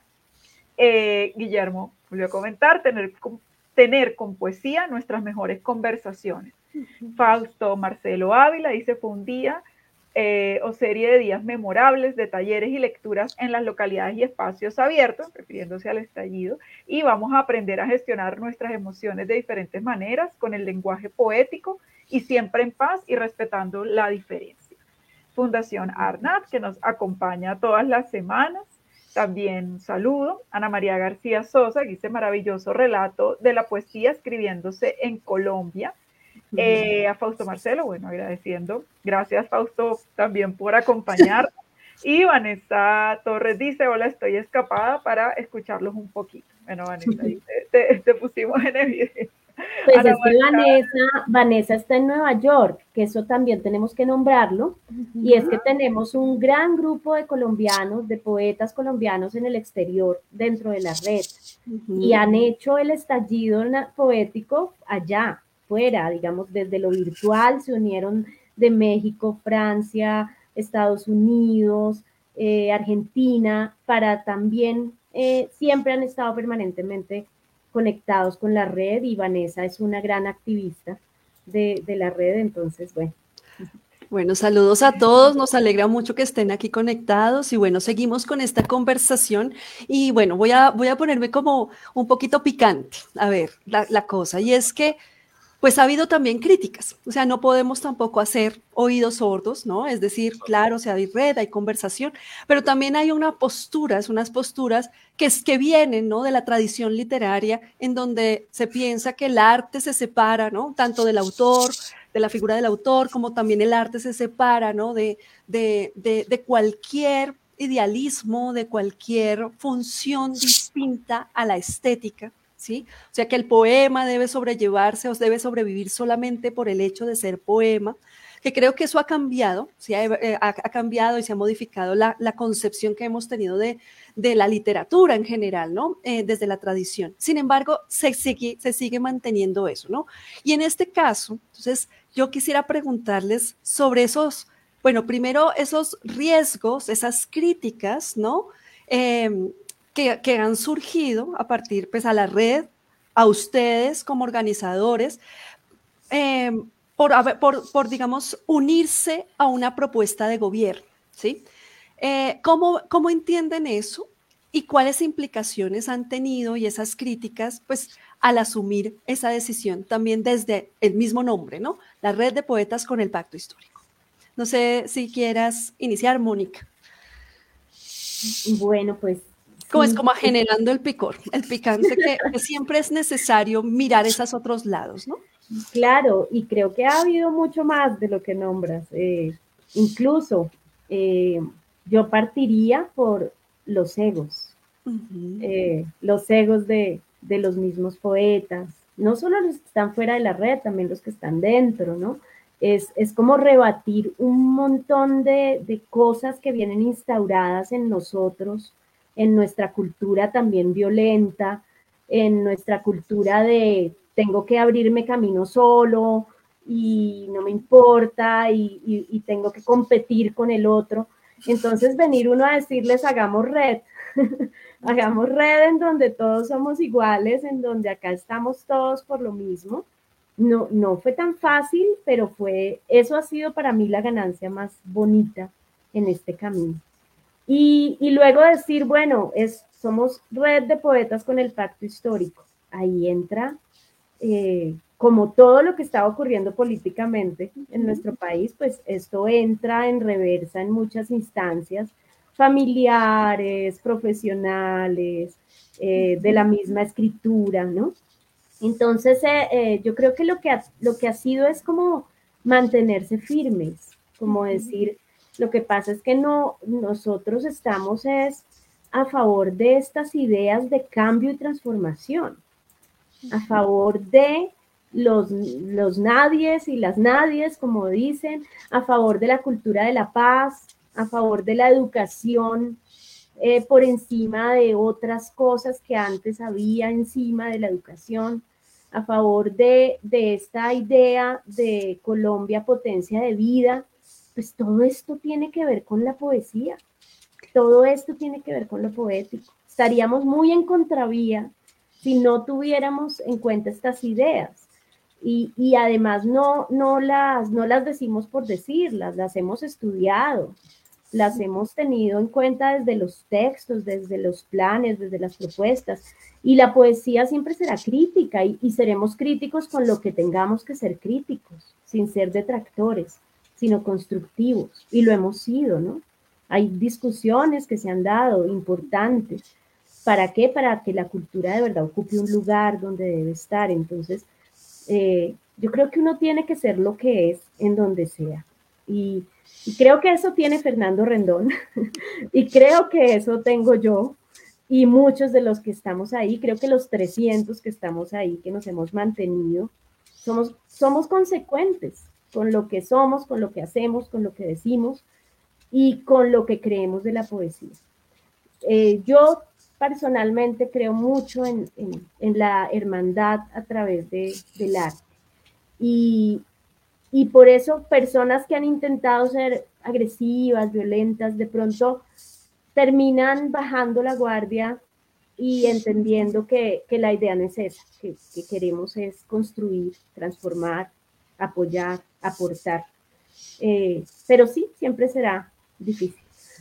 Eh, Guillermo volvió a comentar: tener tener con poesía nuestras mejores conversaciones. Uh-huh. Fausto Marcelo Ávila dice: fue un día eh, o serie de días memorables de talleres y lecturas en las localidades y espacios abiertos, refiriéndose al estallido, y vamos a aprender a gestionar nuestras emociones de diferentes maneras con el lenguaje poético y siempre en paz y respetando la diferencia. Fundación Arnat, que nos acompaña todas las semanas. También saludo. Ana María García Sosa, que dice: maravilloso relato de la poesía escribiéndose en Colombia. Eh, a Fausto Marcelo, bueno, agradeciendo. Gracias, Fausto, también por acompañarnos. Y Vanessa Torres dice: hola, estoy escapada para escucharlos un poquito. Bueno, Vanessa, te, te, te pusimos en evidencia. Pues Ana es que Vanessa, Vanessa está en Nueva York, que eso también tenemos que nombrarlo, uh-huh. Y es que tenemos un gran grupo de colombianos, de poetas colombianos en el exterior, dentro de la red, uh-huh. Y han hecho el estallido poético allá, fuera, digamos, desde lo virtual, se unieron de México, Francia, Estados Unidos, eh, Argentina, para también, eh, siempre han estado permanentemente conectados con la red, y Vanessa es una gran activista de, de la red, entonces, bueno. Bueno, saludos a todos, nos alegra mucho que estén aquí conectados y bueno, seguimos con esta conversación y bueno, voy a, voy a ponerme como un poquito picante, a ver, la, la cosa, y es que pues ha habido también críticas, o sea, no podemos tampoco hacer oídos sordos, ¿no? Es decir, claro, o sea, hay red, hay conversación, pero también hay unas posturas, unas posturas que, es, que vienen, ¿no?, de la tradición literaria, en donde se piensa que el arte se separa, ¿no?, tanto del autor, de la figura del autor, como también el arte se separa, ¿no?, de, de, de, de cualquier idealismo, de cualquier función distinta a la estética. ¿Sí? O sea que el poema debe sobrellevarse o debe sobrevivir solamente por el hecho de ser poema, que creo que eso ha cambiado, ¿sí? ha, ha, ha cambiado y se ha modificado la, la concepción que hemos tenido de, de la literatura en general, ¿no? Eh, desde la tradición. Sin embargo, se sigue, se sigue manteniendo eso, ¿no? Y en este caso, entonces, yo quisiera preguntarles sobre esos bueno, primero esos riesgos, esas críticas, ¿no? Eh, que, que han surgido a partir, pues, a la red, a ustedes como organizadores, eh, por, por, por, digamos, unirse a una propuesta de gobierno, ¿sí? Eh, ¿cómo, ¿Cómo entienden eso? ¿Y cuáles implicaciones han tenido y esas críticas, pues, al asumir esa decisión también desde el mismo nombre, ¿no? La Red de Poetas con el Pacto Histórico. No sé si quieras iniciar, Mónica. Bueno, pues... Como sí. Es como generando el picor, el picante que, que siempre es necesario mirar esos otros lados, ¿no? Claro, y creo que ha habido mucho más de lo que nombras. Eh, incluso eh, yo partiría por los egos, uh-huh. eh, los egos de, de los mismos poetas, no solo los que están fuera de la red, también los que están dentro, ¿no? Es, es como rebatir un montón de, de cosas que vienen instauradas en nosotros, en nuestra cultura también violenta, en nuestra cultura de tengo que abrirme camino solo y no me importa y, y, y tengo que competir con el otro. Entonces venir uno a decirles hagamos red, hagamos red en donde todos somos iguales, en donde acá estamos todos por lo mismo. No, no fue tan fácil, pero fue, eso ha sido para mí la ganancia más bonita en este camino. Y, y luego decir, bueno, es, somos red de poetas con el pacto histórico. Ahí entra, eh, como todo lo que está ocurriendo políticamente en nuestro país, pues esto entra en reversa en muchas instancias familiares, profesionales, eh, de la misma escritura, ¿no? Entonces, eh, eh, yo creo que lo que, ha, lo que ha sido es como mantenerse firmes, como decir, lo que pasa es que no, nosotros estamos es a favor de estas ideas de cambio y transformación, a favor de los, los nadies y las nadies, como dicen, a favor de la cultura de la paz, a favor de la educación eh, por encima de otras cosas que antes había encima de la educación, a favor de, de esta idea de Colombia potencia de vida. Pues todo esto tiene que ver con la poesía, todo esto tiene que ver con lo poético. Estaríamos muy en contravía si no tuviéramos en cuenta estas ideas. Y, y además no, no, las, no las decimos por decirlas, las hemos estudiado, las hemos tenido en cuenta desde los textos, desde los planes, desde las propuestas. Y la poesía siempre será crítica y, y seremos críticos con lo que tengamos que ser críticos, sin ser detractores, sino constructivos. Y lo hemos sido, ¿no? Hay discusiones que se han dado importantes. ¿Para qué? Para que la cultura de verdad ocupe un lugar donde debe estar. Entonces, eh, yo creo que uno tiene que ser lo que es en donde sea. Y, y creo que eso tiene Fernando Rendón. Y creo que eso tengo yo. Y muchos de los que estamos ahí, creo que los trescientos que estamos ahí, que nos hemos mantenido, somos, somos consecuentes con lo que somos, con lo que hacemos, con lo que decimos y con lo que creemos de la poesía. Eh, yo personalmente creo mucho en, en, en la hermandad a través de, del arte. Y, y por eso personas que han intentado ser agresivas, violentas, de pronto terminan bajando la guardia y entendiendo que, que la idea no es esa, que, que queremos es construir, transformar, apoyar, aportar. Eh, pero sí, siempre será difícil.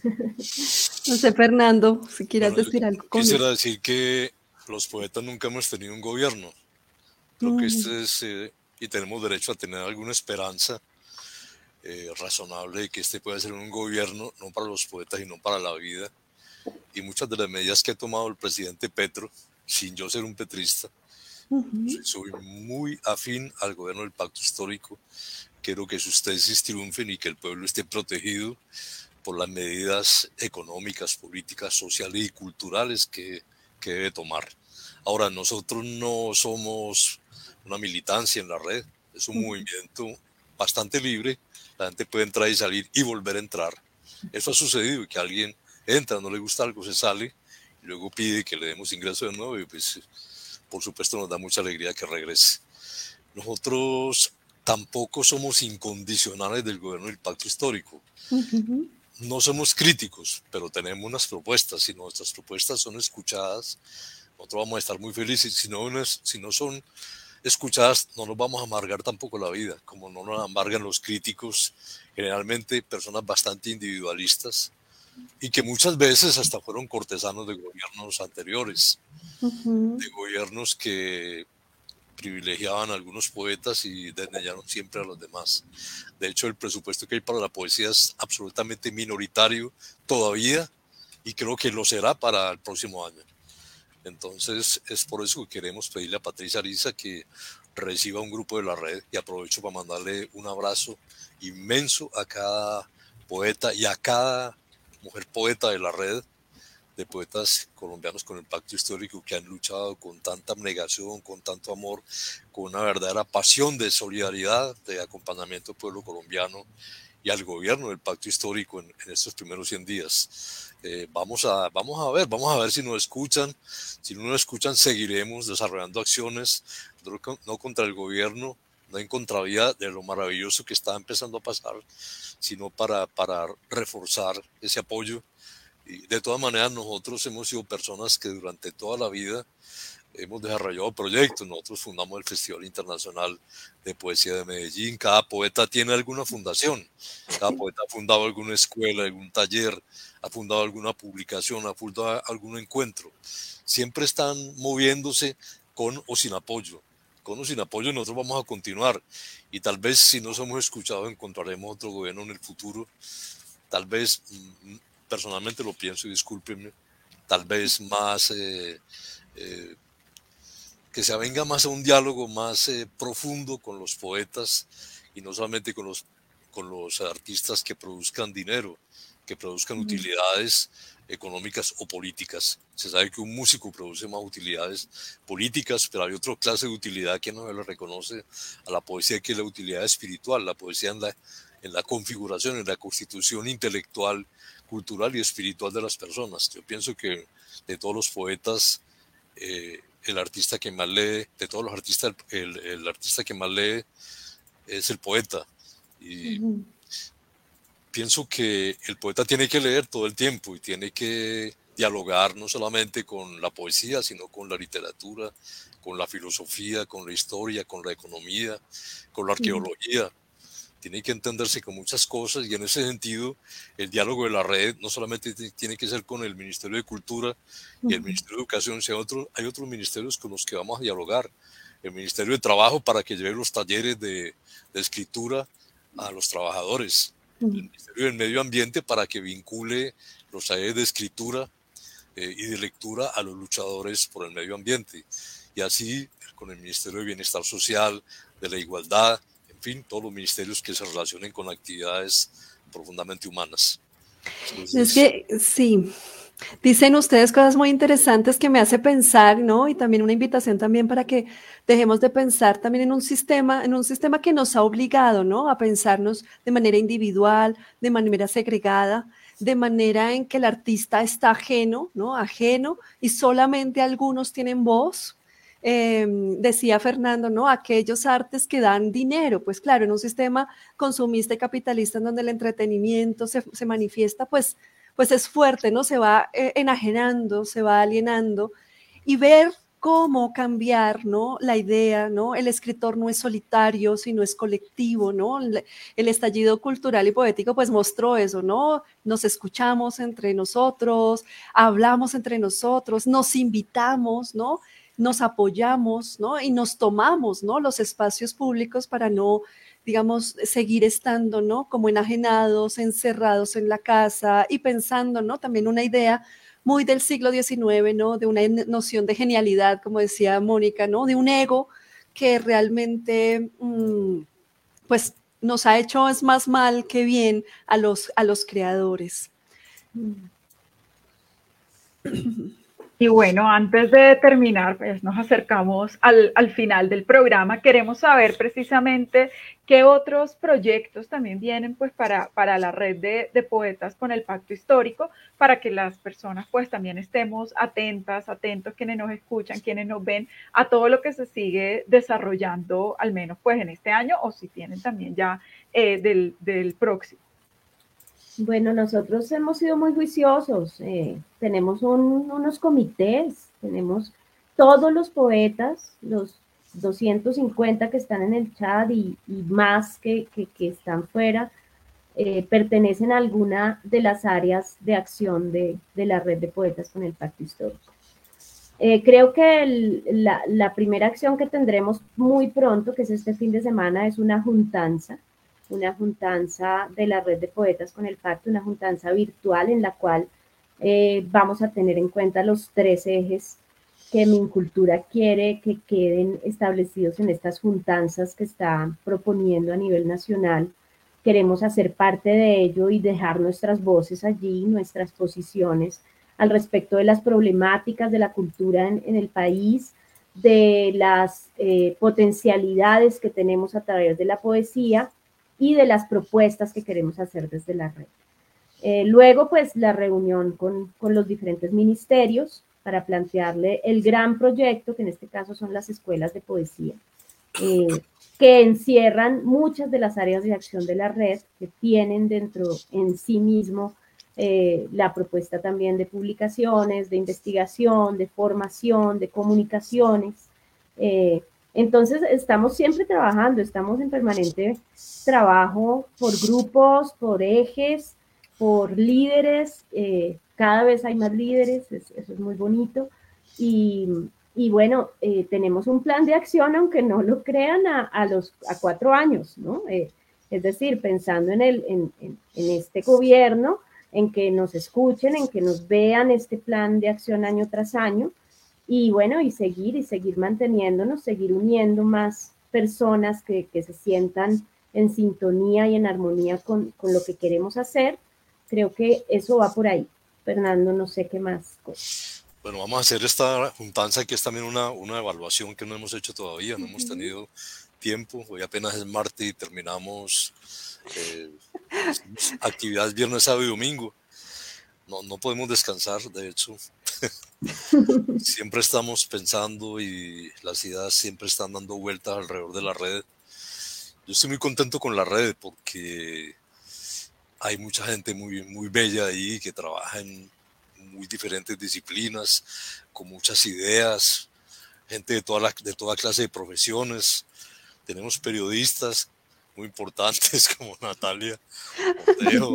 No sé, Fernando, si quieras bueno, decir algo. Quisiera eso. decir que los poetas nunca hemos tenido un gobierno. Creo mm. que este es, eh, y tenemos derecho a tener alguna esperanza eh, razonable de que este pueda ser un gobierno, no para los poetas, sino para la vida. Y muchas de las medidas que ha tomado el presidente Petro, sin yo ser un petrista, uh-huh. soy muy afín al gobierno del Pacto Histórico. Quiero que sus tesis triunfen y que el pueblo esté protegido por las medidas económicas, políticas, sociales y culturales que, que debe tomar. Ahora, nosotros no somos una militancia en la red, es un uh-huh. movimiento bastante libre, la gente puede entrar y salir y volver a entrar. Eso ha sucedido, que alguien entra, no le gusta algo, se sale, y luego pide que le demos ingreso de nuevo y pues por supuesto nos da mucha alegría que regrese. Nosotros tampoco somos incondicionales del gobierno del pacto histórico. Ujú. No somos críticos, pero tenemos unas propuestas. Si nuestras propuestas son escuchadas, nosotros vamos a estar muy felices. Si no, si no son escuchadas, no nos vamos a amargar tampoco la vida, como no nos amargan los críticos, generalmente personas bastante individualistas y que muchas veces hasta fueron cortesanos de gobiernos anteriores, Ujú. de gobiernos que privilegiaban a algunos poetas y desdeñaron siempre a los demás. De hecho, el presupuesto que hay para la poesía es absolutamente minoritario todavía y creo que lo será para el próximo año. Entonces, es por eso que queremos pedirle a Patricia Ariza que reciba un grupo de la red, y aprovecho para mandarle un abrazo inmenso a cada poeta y a cada mujer poeta de la red, de poetas colombianos con el pacto histórico, que han luchado con tanta abnegación, con tanto amor, con una verdadera pasión de solidaridad, de acompañamiento al pueblo colombiano y al gobierno del pacto histórico en, en estos primeros cien días. Eh, vamos, a, vamos a ver, vamos a ver si nos escuchan. Si no nos escuchan, seguiremos desarrollando acciones, no, no contra el gobierno, no en contravía de lo maravilloso que está empezando a pasar, sino para, para reforzar ese apoyo. Y de todas maneras, nosotros hemos sido personas que durante toda la vida hemos desarrollado proyectos. Nosotros fundamos el Festival Internacional de Poesía de Medellín. Cada poeta tiene alguna fundación. Cada poeta ha fundado alguna escuela, algún taller, ha fundado alguna publicación, ha fundado algún encuentro. Siempre están moviéndose con o sin apoyo. Con o sin apoyo nosotros vamos a continuar. Y tal vez si no somos escuchados encontraremos otro gobierno en el futuro. Tal vez, personalmente lo pienso y discúlpenme, tal vez más... Eh, eh, que se avenga más a un diálogo más eh, profundo con los poetas y no solamente con los, con los artistas que produzcan dinero, que produzcan mm. utilidades económicas o políticas. Se sabe que un músico produce más utilidades políticas, pero hay otra clase de utilidad que no se le reconoce a la poesía, que es la utilidad espiritual, la poesía en la, en la configuración, en la constitución intelectual, cultural y espiritual de las personas. Yo pienso que de todos los poetas, eh, el artista que más lee, de todos los artistas, el, el artista que más lee es el poeta. Y uh-huh. pienso que el poeta tiene que leer todo el tiempo y tiene que dialogar no solamente con la poesía, sino con la literatura, con la filosofía, con la historia, con la economía, con la arqueología. Uh-huh. Tiene que entenderse con muchas cosas, y en ese sentido el diálogo de la red no solamente tiene que ser con el Ministerio de Cultura y el Ministerio de Educación, sino otro, hay otros ministerios con los que vamos a dialogar. El Ministerio de Trabajo para que lleve los talleres de, de escritura a los trabajadores. El Ministerio del Medio Ambiente para que vincule los talleres de escritura eh, y de lectura a los luchadores por el medio ambiente. Y así con el Ministerio de Bienestar Social, de la Igualdad, en fin, todos los ministerios que se relacionen con actividades profundamente humanas. Entonces, es que sí, dicen ustedes cosas muy interesantes que me hace pensar, ¿no? Y también una invitación también para que dejemos de pensar también en un sistema, en un sistema que nos ha obligado, ¿no? A pensarnos de manera individual, de manera segregada, de manera en que el artista está ajeno, ¿no? Ajeno, y solamente algunos tienen voz. Eh, decía Fernando, ¿no? Aquellos artes que dan dinero, pues claro, en un sistema consumista y capitalista en donde el entretenimiento se, se manifiesta, pues, pues es fuerte, ¿no? Se va eh, enajenando, se va alienando, y ver cómo cambiar, ¿no? La idea, ¿no? El escritor no es solitario, sino es colectivo, ¿no? El, el estallido cultural y poético pues mostró eso, ¿no? Nos escuchamos entre nosotros, hablamos entre nosotros, nos invitamos, ¿no? Nos apoyamos, ¿no? Y nos tomamos, ¿no? Los espacios públicos para no, digamos, seguir estando, ¿no? Como enajenados, encerrados en la casa y pensando, ¿no? También una idea muy del siglo diecinueve, ¿no? De una noción de genialidad, como decía Mónica, ¿no? De un ego que realmente, mmm, pues, nos ha hecho es más mal que bien a los, a los creadores. Y bueno, antes de terminar, pues nos acercamos al, al final del programa. Queremos saber precisamente qué otros proyectos también vienen pues para, para la red de, de poetas con el Pacto Histórico, para que las personas pues también estemos atentas, atentos, quienes nos escuchan, quienes nos ven, a todo lo que se sigue desarrollando, al menos pues en este año, o si tienen también ya eh, del, del próximo. Bueno, nosotros hemos sido muy juiciosos, eh, tenemos un, unos comités, tenemos todos los poetas, los doscientos cincuenta que están en el chat y, y más que, que, que están fuera, eh, pertenecen a alguna de las áreas de acción de, de la red de poetas con el Pacto Histórico. Eh, creo que el, la, la primera acción que tendremos muy pronto, que es este fin de semana, es una juntanza, una juntanza de la red de poetas con el Pacto, una juntanza virtual en la cual eh, vamos a tener en cuenta los tres ejes que Mincultura quiere que queden establecidos en estas juntanzas que está proponiendo a nivel nacional. Queremos hacer parte de ello y dejar nuestras voces allí, nuestras posiciones al respecto de las problemáticas de la cultura en, en el país, de las eh, potencialidades que tenemos a través de la poesía y de las propuestas que queremos hacer desde la red. Eh, luego, pues, la reunión con, con los diferentes ministerios para plantearle el gran proyecto, que en este caso son las escuelas de poesía, eh, que encierran muchas de las áreas de acción de la red, que tienen dentro en sí mismo eh, la propuesta también de publicaciones, de investigación, de formación, de comunicaciones. Eh, entonces, estamos siempre trabajando, estamos en permanente trabajo por grupos, por ejes, por líderes, eh, cada vez hay más líderes, es, eso es muy bonito, y, y bueno, eh, tenemos un plan de acción, aunque no lo crean, a, a los a cuatro años, ¿no? Eh, es decir, pensando en, el, en, en, en este gobierno, en que nos escuchen, en que nos vean este plan de acción año tras año, y bueno, y seguir, y seguir manteniéndonos, seguir uniendo más personas que, que se sientan en sintonía y en armonía con, con lo que queremos hacer. Creo que eso va por ahí. Fernando, no sé qué más. Bueno, vamos a hacer esta juntanza que es también una, una evaluación que no hemos hecho todavía, no hemos tenido tiempo. Hoy apenas es martes y terminamos eh, actividades viernes, sábado y domingo. No, no podemos descansar, de hecho. Siempre estamos pensando y las ideas siempre están dando vueltas alrededor de la red. Yo estoy muy contento con la red porque hay mucha gente muy, muy bella ahí que trabaja en muy diferentes disciplinas, con muchas ideas, gente de toda, la, de toda clase de profesiones. Tenemos periodistas muy importantes como Natalia Oteo.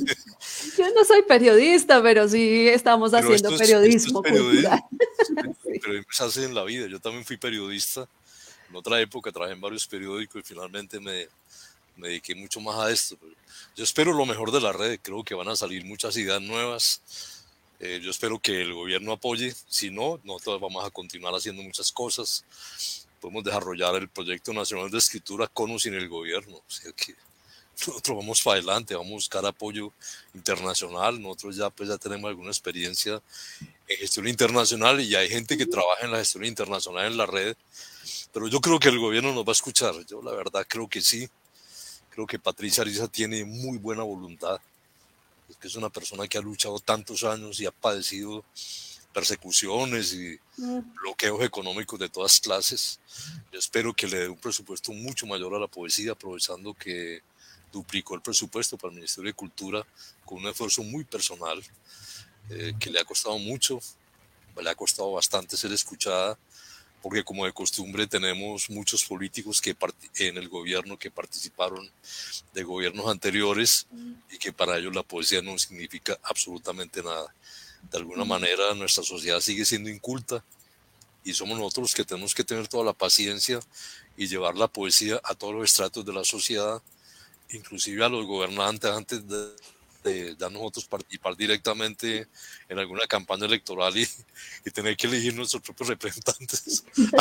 Yo no soy periodista, pero sí estamos pero haciendo esto es, periodismo, esto es periodismo cultural. Pero se hace en la vida. Yo también fui periodista. En otra época trabajé en varios periódicos y finalmente me, me dediqué mucho más a esto. Yo espero lo mejor de la red. Creo que van a salir muchas ideas nuevas. Eh, yo espero que el gobierno apoye. Si no, nosotros vamos a continuar haciendo muchas cosas. Podemos desarrollar el proyecto nacional de escritura con o sin el gobierno. O sea que nosotros vamos para adelante, vamos a buscar apoyo internacional. Nosotros ya, pues, ya tenemos alguna experiencia en gestión internacional y hay gente que trabaja en la gestión internacional en la red. Pero yo creo que el gobierno nos va a escuchar. Yo la verdad creo que sí. Creo que Patricia Ariza tiene muy buena voluntad. Es que es una persona que ha luchado tantos años y ha padecido persecuciones y bloqueos económicos de todas clases. Yo espero que le dé un presupuesto mucho mayor a la poesía, aprovechando que duplicó el presupuesto para el Ministerio de Cultura con un esfuerzo muy personal, eh, que le ha costado mucho, le ha costado bastante ser escuchada, porque como de costumbre tenemos muchos políticos que en el gobierno que participaron de gobiernos anteriores y que para ellos la poesía no significa absolutamente nada. De alguna manera nuestra sociedad sigue siendo inculta y somos nosotros los que tenemos que tener toda la paciencia y llevar la poesía a todos los estratos de la sociedad, inclusive a los gobernantes, antes de, de, de nosotros participar directamente en alguna campaña electoral y, y tener que elegir nuestros propios representantes.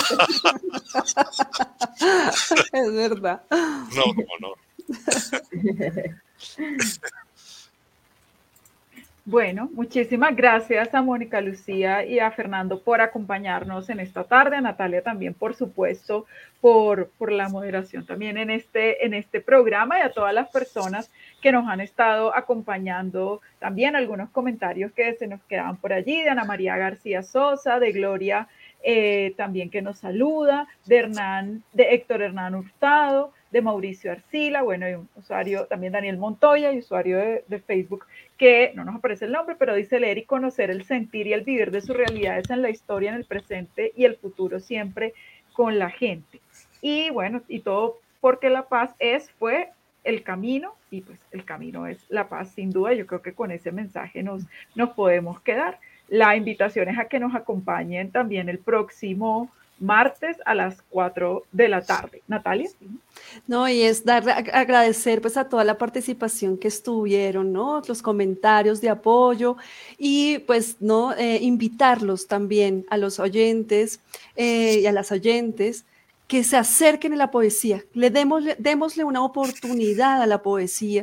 Es verdad. No, no, no. Bueno, muchísimas gracias a Mónica Lucía y a Fernando por acompañarnos en esta tarde, a Natalia también, por supuesto, por, por la moderación también en este, en este programa, y a todas las personas que nos han estado acompañando. También algunos comentarios que se nos quedaban por allí, de Ana María García Sosa, de Gloria eh, también, que nos saluda, de Hernán, de Héctor Hernán Hurtado, de Mauricio Arcila, bueno, y un usuario, también Daniel Montoya, y usuario de, de Facebook, que no nos aparece el nombre, pero dice: leer y conocer el sentir y el vivir de sus realidades en la historia, en el presente y el futuro, siempre con la gente. Y bueno, y todo porque la paz es, fue el camino, y pues el camino es la paz, sin duda. Yo creo que con ese mensaje nos, nos podemos quedar. La invitación es a que nos acompañen también el próximo martes a las cuatro de la tarde. Natalia. No, y es dar, agradecer pues a toda la participación que estuvieron, ¿no? Los comentarios de apoyo, y pues, ¿no? Eh, invitarlos también a los oyentes eh, y a las oyentes que se acerquen a la poesía, le démosle, démosle una oportunidad a la poesía,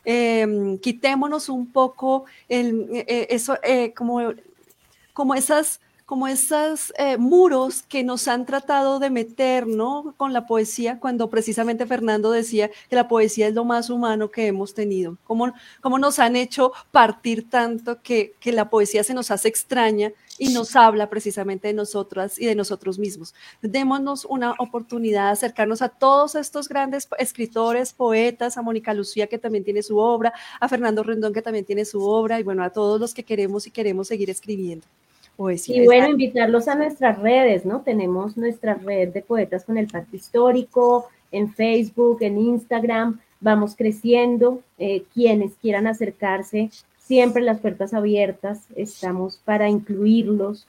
eh, quitémonos un poco el, eh, eso, eh, como, como esas... como esos eh, muros que nos han tratado de meter, ¿no? Con la poesía, cuando precisamente Fernando decía que la poesía es lo más humano que hemos tenido. Cómo, cómo nos han hecho partir tanto que, que la poesía se nos hace extraña y nos habla precisamente de nosotras y de nosotros mismos. Démonos una oportunidad de acercarnos a todos estos grandes escritores, poetas, a Mónica Lucía, que también tiene su obra, a Fernando Rendón, que también tiene su obra, y bueno, a todos los que queremos y queremos seguir escribiendo. Poesía. Y bueno, invitarlos a nuestras redes, ¿no? Tenemos nuestra red de Poetas con el Pacto Histórico, en Facebook, en Instagram, vamos creciendo. Eh, quienes quieran acercarse, siempre las puertas abiertas, estamos para incluirlos,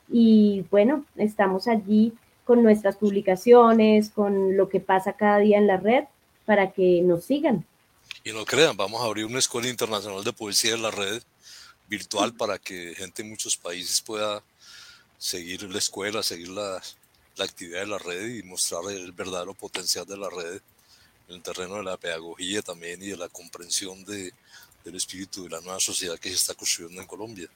y bueno, estamos allí con nuestras publicaciones, con lo que pasa cada día en la red, para que nos sigan. Y no crean, vamos a abrir una escuela internacional de poesía en la red virtual para que gente en muchos países pueda seguir la escuela, seguir la, la actividad de la red y mostrar el verdadero potencial de la red en el terreno de la pedagogía también y de la comprensión de, del espíritu de la nueva sociedad que se está construyendo en Colombia.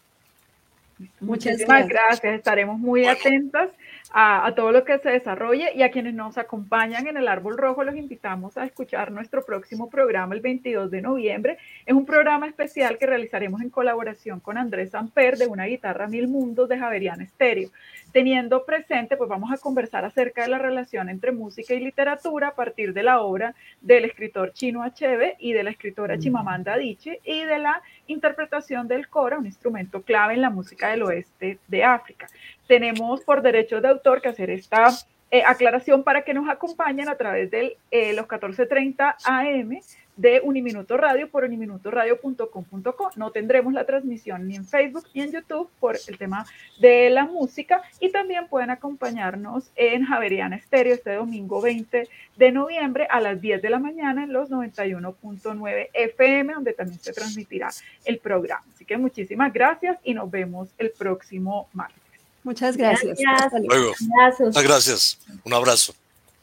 Muchas gracias. gracias. Estaremos muy bueno. atentas a, a todo lo que se desarrolle, y a quienes nos acompañan en el Árbol Rojo los invitamos a escuchar nuestro próximo programa el veintidós de noviembre. Es un programa especial que realizaremos en colaboración con Andrés Samper, de Una Guitarra Mil Mundos, de Javeriana Estéreo. Teniendo presente, pues vamos a conversar acerca de la relación entre música y literatura a partir de la obra del escritor Chino Achebe y de la escritora Chimamanda Adichie, y de la interpretación del kora, un instrumento clave en la música del oeste de África. Tenemos por derechos de autor que hacer esta eh, aclaración para que nos acompañen a través de eh, los catorce treinta A M de Uniminuto Radio por uniminuto radio punto com punto co. No tendremos la transmisión ni en Facebook ni en YouTube por el tema de la música, y también pueden acompañarnos en Javeriana Estéreo este domingo veinte de noviembre a las diez de la mañana en los noventa y uno punto nueve F M, donde también se transmitirá el programa. Así que muchísimas gracias y nos vemos el próximo martes. Muchas gracias. Gracias. Hasta luego. Muchas gracias. Un abrazo.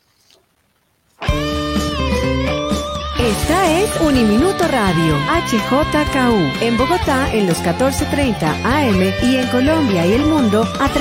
Esta es Uniminuto Radio, H J K U, en Bogotá en los catorce treinta A M y en Colombia y el mundo a